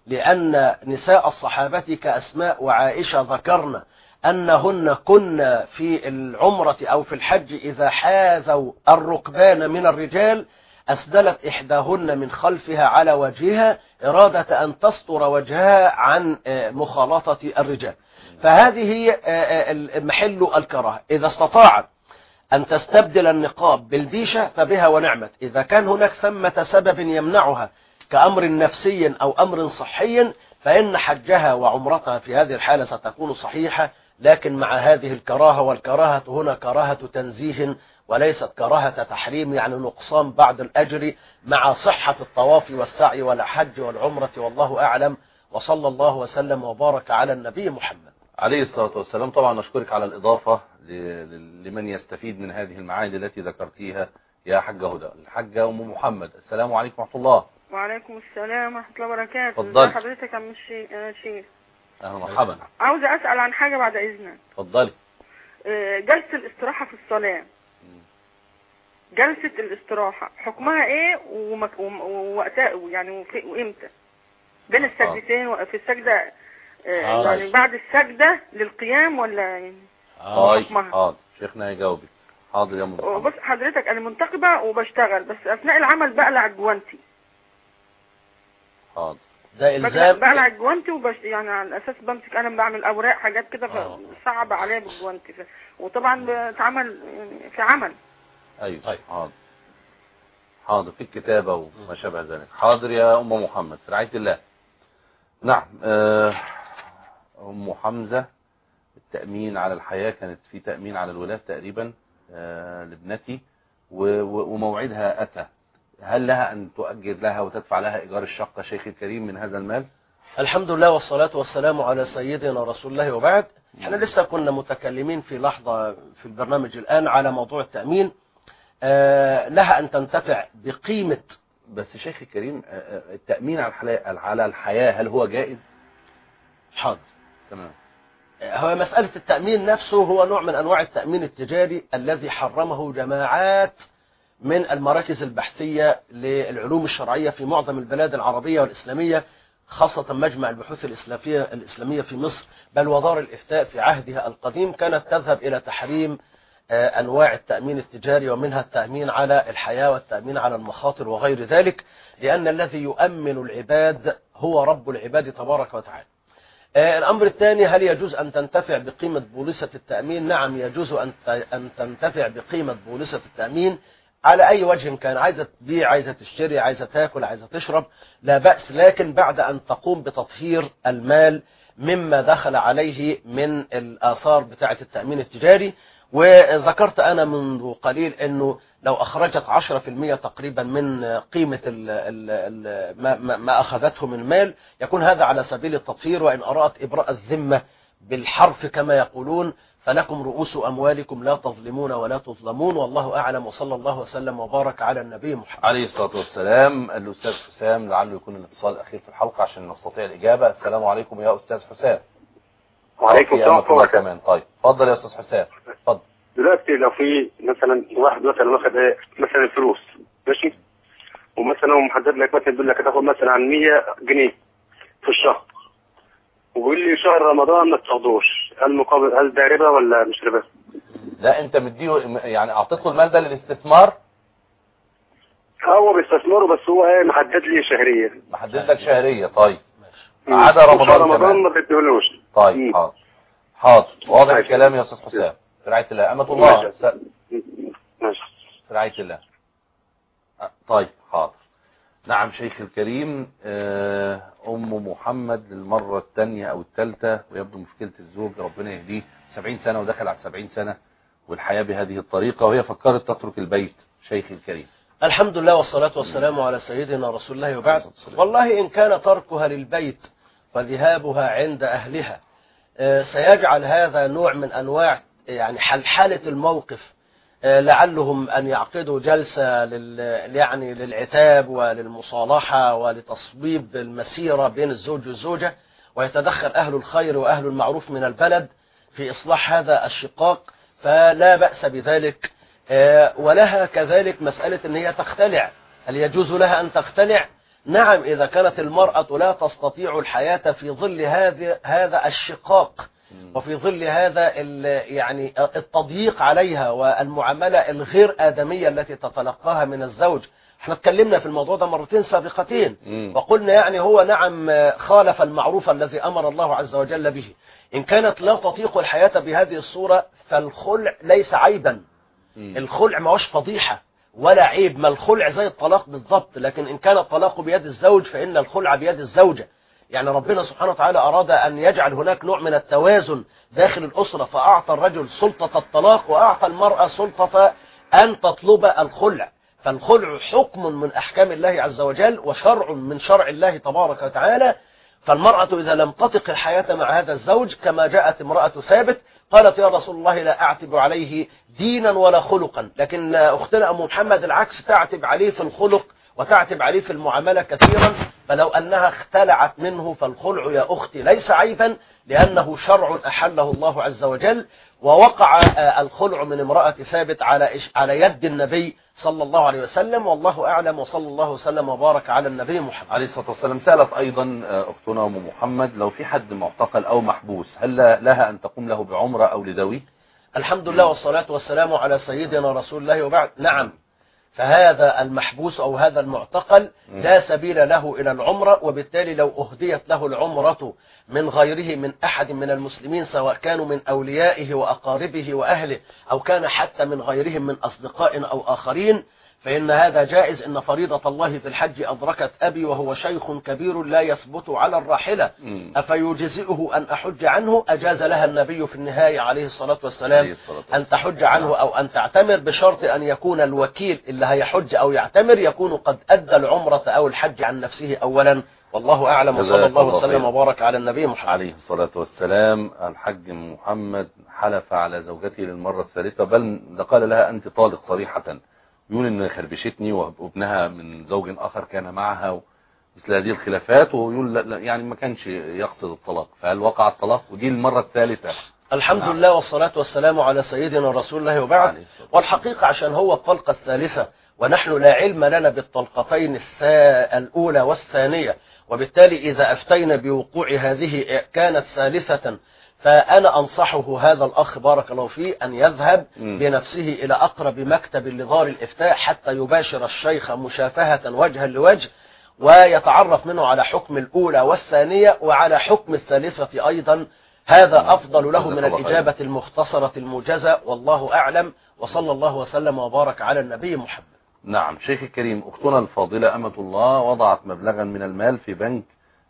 لأن نساء الصحابة كأسماء وعائشة ذكرن أنهن كن في العمرة أو في الحج إذا حاذوا الركبان من الرجال أسدلت إحداهن من خلفها على وجهها إرادة أن تستر وجهها عن مخالطة الرجال. فهذه محل الكراهة. إذا استطاعت أن تستبدل النقاب بالبيشة فبها ونعمت. إذا كان هناك ثمة سبب يمنعها كأمر نفسي أو أمر صحي فإن حجها وعمرتها في هذه الحالة ستكون صحيحة، لكن مع هذه الكراهة، والكراهة هنا كراهة تنزيه وليست كراهة تحريم، يعني نقصان بعض الأجر مع صحة الطواف والسعي والحج والعمرة، والله أعلم. وصلى الله وسلم وبارك على النبي محمد عليه الصلاة والسلام. طبعا نشكرك على الإضافة لمن يستفيد من هذه المعاني التي ذكرتيها يا حاجة هدى. الحاجة أم محمد، السلام عليكم ورحمة الله. وعليكم السلام ورحمة الله وبركاته. اتفضلي حضرتك يا عم الشيخ. أهلا ومرحبا. عاوزة أسأل عن حاجة بعد إذنك. اتفضلي. جلسة الاستراحة في الصلاة، جلسة الاستراحة حكمها إيه ووقتها يعني وإمتى؟ بين السجدتين وفي السجدة يعني بعد السجدة للقيام ولا يعني حكمها؟ حاضر شيخنا هيجاوبك. حاضر يا مدحت. بص حضرتك أنا منتقبة وبشتغل، بس أثناء العمل بقلع الجوانتي. حاضر. ده إلزام. بقلع الجوانتي وبش يعني على أساس بمسك أنا بعمل أوراق حاجات كده فصعب عليا بالجوانتي، وطبعا بتعمل يعني في عمل. أيوة. طيب حاضر حاضر في الكتابة وما شابه ذلك. حاضر يا أم محمد في رعاية الله. نعم. أم حمزة، التأمين على الحياة، كانت في تأمين على الولاد تقريبا لابنتي وموعدها أتى، هل لها أن تؤجر لها وتدفع لها إيجار الشقة شيخ الكريم من هذا المال؟ الحمد لله والصلاة والسلام على سيدنا رسول الله، وبعد. احنا لسه كنا متكلمين في لحظة في البرنامج الآن على موضوع التأمين. آه لها أن تنتفع بقيمة. بس شيخ الكريم التأمين على الحياة هل هو جائز؟ حاضر. تمام. هو مسألة التأمين نفسه هو نوع من أنواع التأمين التجاري الذي حرمه جماعات من المراكز البحثية للعلوم الشرعية في معظم البلاد العربية والإسلامية، خاصة مجمع البحوث الإسلامية الإسلامية في مصر، بل ودار الإفتاء في عهدها القديم كانت تذهب إلى تحريم أنواع التأمين التجاري، ومنها التأمين على الحياة والتأمين على المخاطر وغير ذلك، لأن الذي يؤمن العباد هو رب العباد تبارك وتعالى. الأمر الثاني، هل يجوز أن تنتفع بقيمة بوليصة التأمين؟ نعم يجوز أن تنتفع بقيمة بوليصة التأمين على أي وجه كان، عايزة تبيع، عايزة تشتري، عايزة تاكل، عايزة تشرب، لا بأس، لكن بعد أن تقوم بتطهير المال مما دخل عليه من الآثار بتاعة التأمين التجاري. وذكرت أنا منذ قليل أنه لو أخرجت عشرة في المئة تقريبا من قيمة ال ال ما, ما أخذته من مال، يكون هذا على سبيل التطهير. وإن أرأت إبراء الذمة بالحرف كما يقولون فلكم رؤوس أموالكم لا تظلمون ولا تظلمون، والله أعلم. وصلى الله وسلم وبارك على النبي محمد عليه الصلاة والسلام. الأستاذ حسام لعله يكون الاتصال الأخير في الحلقة عشان نستطيع الإجابة. السلام عليكم يا أستاذ حسام. وعليكم السلام ورحمة الله كمان. طيب اتفضل يا أستاذ حسام. اتفضل. دلوقتي لو في مثلا واحد مثلا واخد مثلا الفلوس ماشي، ومثلا هو محدد لك مثلا يقول لك هتاخد مثلا عن مية جنيه في الشهر، وبيقول لي شهر رمضان ما تاخدوش، هل مقابل هل ده ربا ولا مش ربا؟ لا انت مديه يعني اعطيته المال ده للاستثمار. هو بيستثمره بس هو ايه محدد لي شهريه. محدد لك شهريه. طيب عدا رمضان رمضان ما بديهولوش. طيب حاضر حاضر واضح الكلام يا استاذ حسام. في رعايه الله. امة الله ماشي في رعايه الله. طيب حاضر. نعم شيخ الكريم. أم محمد للمرة الثانية أو الثالثة، ويبدو مشكلة الزوج ربنا يهديه، سبعين سنة ودخل على سبعين سنة والحياة بهذه الطريقة، وهي فكرت تترك البيت. شيخ الكريم. الحمد لله والصلاة والسلام على سيدنا رسول الله، وبعد. والله إن كان تركها للبيت وذهابها عند أهلها سيجعل هذا نوع من أنواع يعني حلحلة الموقف، لعلهم أن يعقدوا جلسة لل يعني للعتاب وللمصالحة ولتصويب المسيرة بين الزوج والزوجة، ويتدخل أهل الخير وأهل المعروف من البلد في إصلاح هذا الشقاق، فلا بأس بذلك. ولها كذلك مسألة أن هي تختلع، هل يجوز لها أن تختلع؟ نعم إذا كانت المرأة لا تستطيع الحياة في ظل هذا هذا الشقاق وفي ظل هذا يعني التضييق عليها والمعاملة الغير آدمية التي تتلقاها من الزوج. احنا اتكلمنا في الموضوع ده مرتين سابقتين وقلنا يعني هو نعم خالف المعروف الذي أمر الله عز وجل به. إن كانت لا تطيق الحياة بهذه الصورة فالخلع ليس عيبا. الخلع ما هوش فضيحة ولا عيب، ما الخلع زي الطلاق بالضبط، لكن إن كان الطلاق بيد الزوج فإن الخلع بيد الزوجة. يعني ربنا سبحانه وتعالى أراد أن يجعل هناك نوع من التوازن داخل الأسرة، فأعطى الرجل سلطة الطلاق وأعطى المرأة سلطة أن تطلب الخلع. فالخلع حكم من أحكام الله عز وجل وشرع من شرع الله تبارك وتعالى. فالمرأة إذا لم تطق الحياة مع هذا الزوج كما جاءت امرأة ثابت قالت يا رسول الله لا أعتب عليه دينا ولا خلقا، لكن أختنا أم محمد العكس، تعتب عليه في الخلق وتعتب عليه في المعاملة كثيرا. فلو أنها اختلعت منه فالخلع يا أختي ليس عيبا، لأنه شرع أحله الله عز وجل. ووقع الخلع من امرأة ثابت على على يد النبي صلى الله عليه وسلم، والله أعلم، وصلى الله وسلم وبارك على النبي محمد عليه الصلاة والسلام. سألت أيضا أختنا أم محمد لو في حد معتقل أو محبوس هل لها أن تقوم له بعمرة أو لذوي؟ الحمد لله والصلاة والسلام على سيدنا رسول الله وبعد. نعم، فهذا المحبوس أو هذا المعتقل لا سبيل له إلى العمرة، وبالتالي لو أهديت له العمرة من غيره من أحد من المسلمين سواء كانوا من أوليائه وأقاربه وأهله أو كان حتى من غيرهم من أصدقاء أو آخرين فإن هذا جائز. إن فريضة الله في الحج أدركت أبي وهو شيخ كبير لا يثبت على الراحلة أفيجزئه أن أحج عنه؟ أجاز لها النبي في النهاية عليه الصلاة والسلام أن تحج عنه أو أن تعتمر، بشرط أن يكون الوكيل اللي هيحج أو يعتمر يكون قد أدى العمرة أو الحج عن نفسه أولا. والله أعلم، وصلى الله وسلم وبارك على النبي محمد عليه الصلاة والسلام. الحج محمد حلف على زوجته للمرة الثالثة، بل قال لها أنت طالق صريحة، يقول ان خربشتني وابنها من زوج اخر كان معها مثل هذه الخلافات، ويقول لا يعني ما كانش يقصد الطلاق. فهل وقع الطلاق؟ ودي المرة الثالثة. الحمد نعم. لله والصلاة والسلام على سيدنا رسول الله وبعد. والحقيقة عشان هو الطلقة الثالثة ونحن لا علم لنا بالطلقتين الأولى والثانية، وبالتالي إذا أفتينا بوقوع هذه كانت ثالثة فأنا أنصحه هذا الأخ بارك الله فيه أن يذهب م. بنفسه إلى أقرب مكتب لدار الإفتاء حتى يباشر الشيخ مشافهة وجها لوجه ويتعرف منه على حكم الأولى والثانية وعلى حكم الثالثة أيضا. هذا أفضل له من الإجابة المختصرة الموجزة، والله أعلم، وصلى الله وسلم وبارك على النبي محمد. نعم شيخ الكريم، أختنا الفاضلة أمة الله وضعت مبلغا من المال في بنك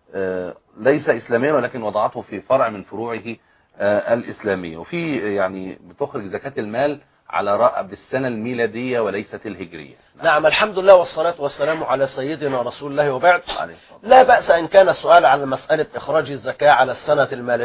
ليس إسلاميا ولكن وضعته في فرع من فروعه الإسلامية، وفي يعني بتخرج زكاة المال على رأى بالسنة الميلادية وليست الهجرية. نعم. نعم الحمد لله والصلاة والسلام على سيدنا رسول الله وبعد. لا بأس إن كان السؤال على مسألة إخراج الزكاة على السنة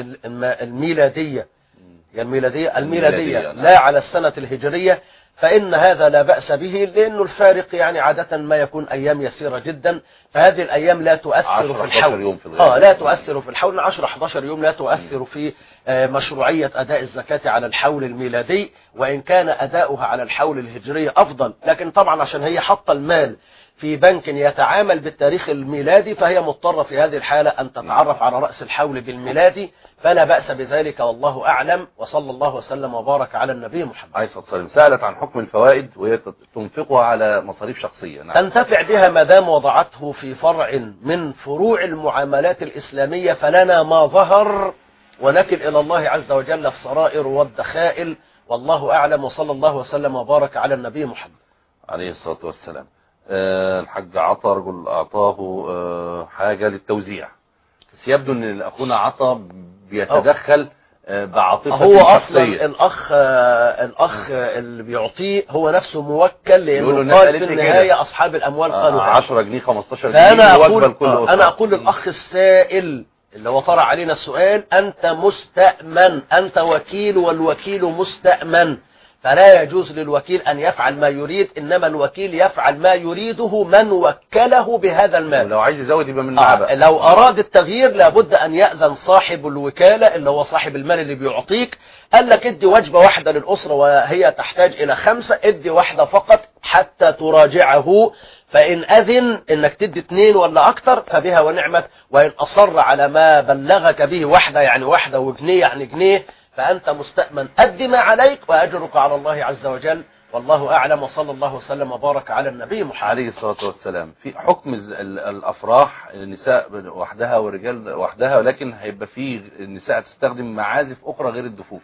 الميلادية الميلادية الميلادية لا على السنة الهجرية، فإن هذا لا بأس به، لأنه الفارق يعني عادة ما يكون أيام يسيرة جدا، فهذه الأيام لا تؤثر في الحول يوم في آه لا تؤثر في الحول عشرة إحدى عشر يوم لا تؤثر في مشروعية أداء الزكاة على الحول الميلادي، وإن كان أداؤها على الحول الهجري أفضل. لكن طبعا عشان هي حط المال في بنك يتعامل بالتاريخ الميلادي فهي مضطرة في هذه الحالة أن تتعرف على رأس الحول بالميلادي، فلا بأس بذلك والله أعلم، وصلى الله وسلم وبارك على النبي محمد عليه الصلاة والسلام. سألت عن حكم الفوائد وهي تنفقها على مصاريف شخصية. نعم. تنتفع بها ما دام وضعته في فرع من فروع المعاملات الإسلامية، فلنا ما ظهر ونكل إلى الله عز وجل السرائر والدخائل، والله أعلم، وصلى الله وسلم وبارك على النبي محمد عليه الصلاة والسلام. أه الحاج عطا رجل أعطاه أه حاجة للتوزيع، بس يبدو أن أخونا عطا بيتدخل أه بعاطفة هو أصلا الأخ أه الأخ اللي بيعطيه هو نفسه موكل، لأنه قال في النهاية أصحاب الأموال قالوا آه عشرة جنيه خمستاشر جنيه. فأنا أقول, آه أنا أقول للأخ السائل اللي هو طرح علينا السؤال: أنت مستأمن، أنت وكيل والوكيل مستأمن، فلا يجوز للوكيل أن يفعل ما يريد، إنما الوكيل يفعل ما يريده من وكله بهذا المال. لو عايز يزود يبقى من معاه بقى. آه لو أراد التغيير لابد أن يأذن صاحب الوكالة اللي هو صاحب المال اللي بيعطيك، قال لك ادي وجبة واحدة للأسرة وهي تحتاج إلى خمسة، ادي واحدة فقط حتى تراجعه، فإن أذن إنك تدي اثنين ولا أكتر فبها ونعمت، وإن أصر على ما بلغك به واحدة يعني واحدة وجنيه يعني جنيه فأنت مستأمن، أدي ما عليك وأجرك على الله عز وجل، والله أعلم. وصلى الله وسلم وبارك على النبي محمد عليه الصلاة والسلام. في حكم الأفراح النساء وحدها والرجال وحدها، ولكن هيبقى في النساء تستخدم معازف أخرى غير الدفوف.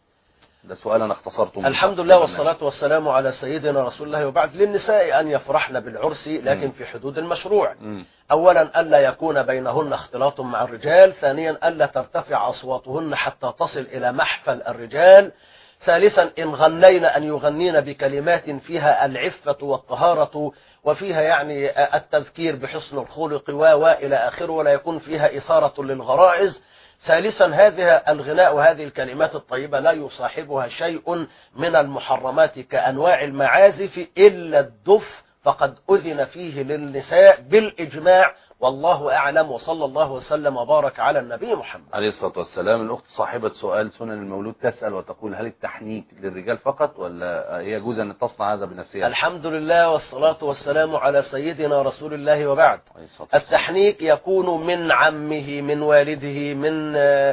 ده سؤال أنا اختصرته. الحمد لله والصلاة والسلام على سيدنا رسول الله. وبعد، للنساء أن يفرحن بالعرس لكن م. في حدود المشروع. م. أولا ألا يكون بينهن اختلاط مع الرجال، ثانيا ألا ترتفع أصواتهن حتى تصل إلى محفل الرجال، ثالثا إن غنين أن يغنين بكلمات فيها العفة والطهارة وفيها يعني التذكير بحسن الخلق وإلى آخره، ولا يكون فيها إثارة للغرائز. ثالثا هذه الغناء وهذه الكلمات الطيبة لا يصاحبها شيء من المحرمات كأنواع المعازف إلا الدف، فقد أذن فيه للنساء بالإجماع، والله أعلم. وصلى الله وسلم وبارك على النبي محمد عليه الصلاة والسلام. الأخت صاحبة سؤال سنن المولود تسأل وتقول: هل التحنيك للرجال فقط ولا يجوز أن تصنع هذا بنفسها؟ الحمد لله والصلاة والسلام على سيدنا رسول الله. وبعد، التحنيك يكون من عمه، من والده، من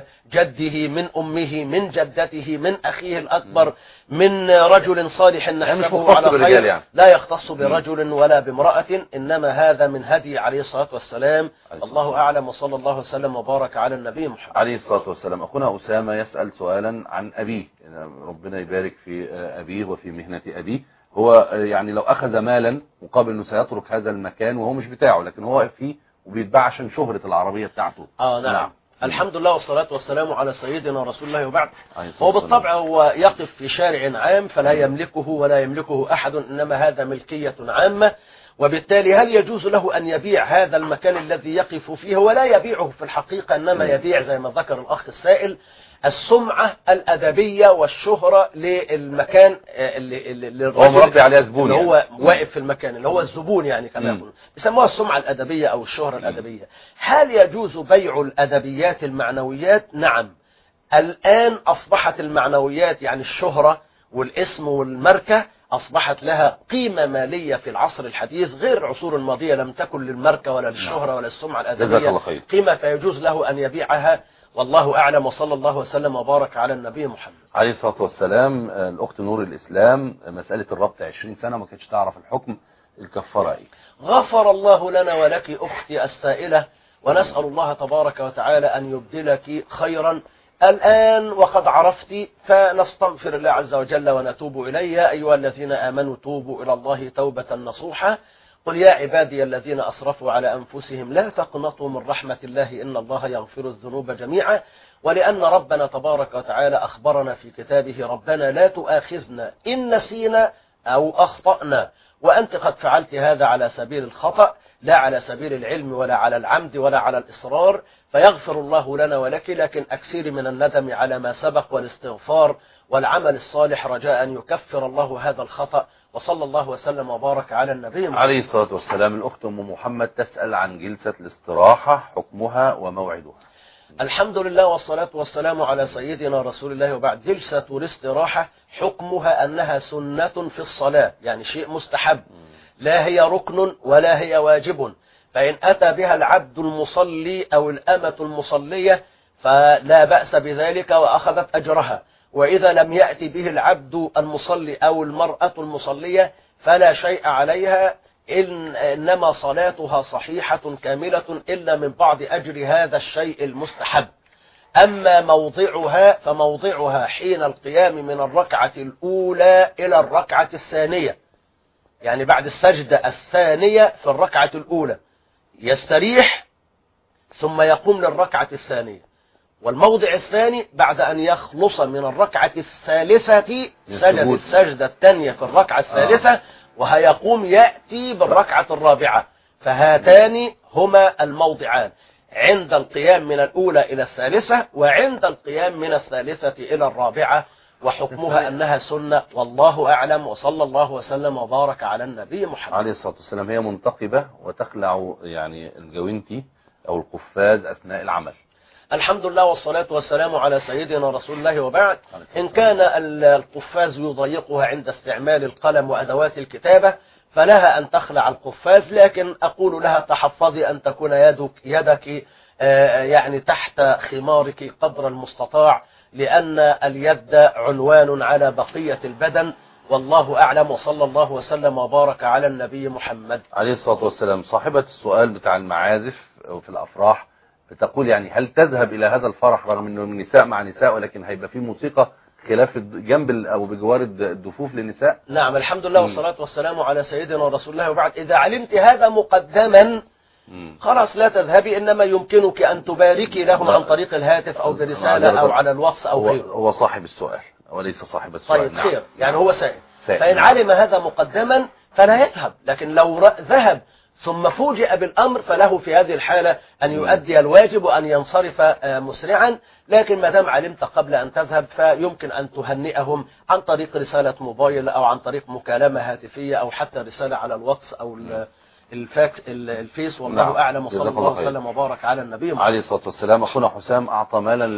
جده، من أمه، من جدته، من أخيه الأكبر، من رجل صالح نحسبه على خير، يعني. لا يختص برجل ولا بامرأة، إنما هذا من هدي عليه الصلاة والسلام. الله أعلم. وصلى الله وسلم وبارك على النبي محمد عليه الصلاة والسلام. أخونا أسامة يسأل سؤالا عن أبيه، ربنا يبارك في أبيه وفي مهنة أبيه. هو يعني لو أخذ مالا مقابل أنه سيترك هذا المكان وهو مش بتاعه، لكن هو واقف فيه وبيتباع عشان شهرة العربية بتاعته. آه نعم, نعم. الحمد لله والصلاة والسلام على سيدنا رسول الله. وبعد، هو بالطبع هو يقف في شارع عام فلا يملكه ولا يملكه أحد، إنما هذا ملكية عامة، وبالتالي هل يجوز له أن يبيع هذا المكان الذي يقف فيه؟ ولا يبيعه في الحقيقة، إنما يبيع زي ما ذكر الأخ السائل السمعة الأدبية والشهرة للمكان اللي, اللي هو مربي عليها زبون، اللي هو يعني. واقف في المكان اللي هو الزبون، يعني كما يقولون بيسموها السمعة الأدبية أو الشهرة الأدبية. هل يجوز بيع الأدبيات المعنويات؟ نعم. الآن أصبحت المعنويات يعني الشهرة والاسم والماركة أصبحت لها قيمة مالية في العصر الحديث، غير العصور الماضية لم تكن للماركة ولا للشهرة ولا السمعة الأدبية قيمة، فيجوز له أن يبيعها، والله أعلم. وصلى الله وسلم وبارك على النبي محمد عليه الصلاة والسلام. الأخت نور الإسلام، مسألة الربط عشرين سنة ما كانتش تعرف الحكم، الكفارة إيه؟ غفر الله لنا ولك أختي السائلة، ونسأل الله تبارك وتعالى أن يبدلك خيرا الآن وقد عرفت، فنستغفر الله عز وجل ونتوب إليه. أيها الذين آمنوا توبوا إلى الله توبة نصوحا. قل يا عبادي الذين أسرفوا على أنفسهم لا تقنطوا من رحمة الله إن الله يغفر الذنوب جميعا. ولأن ربنا تبارك وتعالى أخبرنا في كتابه: ربنا لا تؤاخذنا إن نسينا أو أخطأنا، وأنت قد فعلت هذا على سبيل الخطأ لا على سبيل العلم ولا على العمد ولا على الإصرار، فيغفر الله لنا ولك، لكن أكثر من الندم على ما سبق والاستغفار والعمل الصالح رجاء أن يكفر الله هذا الخطأ. وصلى الله وسلم وبارك على النبي محمد عليه الصلاة والسلام. الأخت أم محمد تسأل عن جلسة الاستراحة، حكمها وموعدها. الحمد لله والصلاة والسلام على سيدنا رسول الله. وبعد، جلسة الاستراحة حكمها أنها سنة في الصلاة، يعني شيء مستحب، لا هي ركن ولا هي واجب، فإن أتى بها العبد المصلي أو الأمة المصلية فلا بأس بذلك وأخذت أجرها، وإذا لم يأتي به العبد المصلي أو المرأة المصلية فلا شيء عليها، إن إنما صلاتها صحيحة كاملة إلا من بعض أجر هذا الشيء المستحب. أما موضعها فموضعها حين القيام من الركعة الأولى إلى الركعة الثانية، يعني بعد السجدة الثانية في الركعة الأولى يستريح ثم يقوم للركعة الثانية، والموضع الثاني بعد أن يخلص من الركعة الثالثة سجد السجدة الثانية في الركعة الثالثة وهيقوم يأتي بالركعة الرابعة. فهاتان هما الموضعان عند القيام من الأولى إلى الثالثة وعند القيام من الثالثة إلى الرابعة. وحكمها أنها سنة، والله أعلم، وصلى الله وسلم وبارك على النبي محمد عليه الصلاة والسلام. هي منتقبة وتخلع يعني الجوانتي أو القفاز أثناء العمل. الحمد لله والصلاة والسلام على سيدنا رسول الله، وبعد. إن كان القفاز يضيقها عند استعمال القلم وأدوات الكتابة فلها أن تخلع القفاز، لكن أقول لها تحفظي أن تكون يدك, يدك يعني تحت خمارك قدر المستطاع، لأن اليد عنوان على بقية البدن، والله أعلم، وصلى الله وسلم وبارك على النبي محمد عليه الصلاة والسلام. صاحبة السؤال بتاع المعازف في الأفراح بتقول يعني هل تذهب إلى هذا الفرح رغم أنه النساء مع نساء ولكن هيبقى فيه موسيقى خلاف جنب أو بجوار الدفوف للنساء؟ نعم، الحمد لله والصلاة والسلام على سيدنا رسول الله، وبعد. إذا علمت هذا مقدما خلاص لا تذهبي، إنما يمكنك أن تباركي لهم عن طريق الهاتف أو برسالة أو على الواتس أو غيره. هو صاحب السؤال وليس صاحب السؤال. طيب، نعم. خير، يعني هو سائل. سائل. فإن علم هذا مقدما فلا يذهب، لكن لو ذهب ثم فوجئ بالأمر فله في هذه الحالة أن يؤدي الواجب وأن ينصرف مسرعا، لكن ما دام علمت قبل أن تذهب فيمكن أن تهنئهم عن طريق رسالة موبايل أو عن طريق مكالمة هاتفية أو حتى رسالة على الواتس أو الفاكس الفيس، والله نعم. أعلم، وصلى الله وسلم وبارك على النبي محمد عليه الصلاة والسلام. أخونا حسام أعطى مالا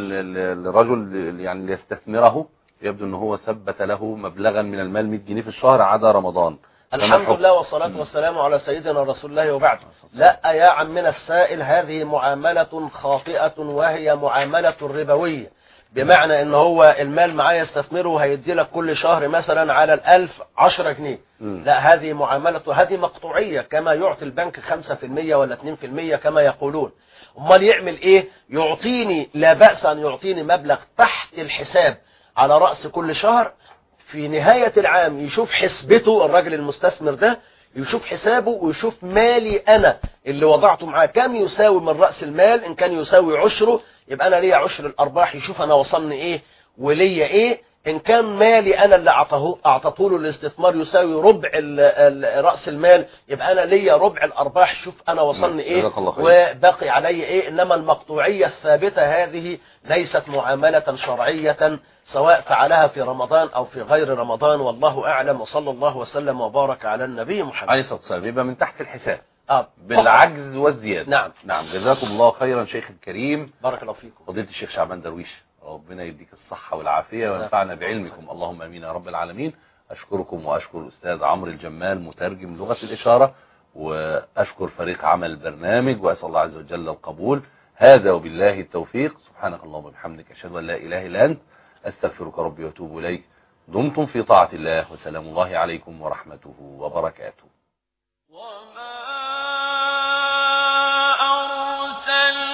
لرجل يعني ليستثمره، يبدو أنه هو ثبت له مبلغا من المال مئة جنيه في الشهر عدا رمضان. الحمد لله والصلاة والسلام على سيدنا رسول الله، وبعد. لا يا عمنا السائل، هذه معاملة خاطئة وهي معاملة ربوية، بمعنى ان هو المال معاه يستثمره وهيدي لك كل شهر مثلا على الألف عشرة جنيه. لا، هذه معاملة، هذه مقطوعية، كما يعطي البنك خمسة في المية ولا اثنين في المية كما يقولون. امال يعمل ايه؟ يعطيني، لا بأس ان يعطيني مبلغ تحت الحساب على رأس كل شهر، في نهاية العام يشوف حسبته الراجل المستثمر ده، يشوف حسابه ويشوف مالي أنا اللي وضعته معاه كم يساوي من رأس المال. إن كان يساوي عشره يبقى أنا ليا عشر الأرباح، يشوف أنا وصلني إيه وليا إيه. إن كان مالي أنا اللي أعطته له الاستثمار يساوي ربع رأس المال، يبقى أنا ليا ربع الأرباح، شوف أنا وصلني إيه وباقي علي إيه. إنما المقطوعية الثابتة هذه ليست معاملة شرعية، سواء فعلها في رمضان أو في غير رمضان، والله أعلم، وصلى الله وسلم وبارك على النبي محمد عليه الصلاة والسلام. يبقى من تحت الحساب آه. بالعجز والزيادة. نعم نعم. جزاكم الله خيرا شيخ الكريم، بارك الله فيكم. فضيلة الشيخ شعبان درويش، ربنا يديك الصحة والعافية وينفعنا بعلمكم، اللهم امين يا رب العالمين. اشكركم واشكر الاستاذ عمرو الجمال مترجم لغة الاشارة، واشكر فريق عمل البرنامج، واسال الله عز وجل القبول. هذا وبالله التوفيق. سبحانك اللهم وبحمدك، اشهد ان لا اله الا انت، استغفرك ربي واتوب اليك. دمتم في طاعة الله، وسلام الله عليكم ورحمته وبركاته. وما أرسل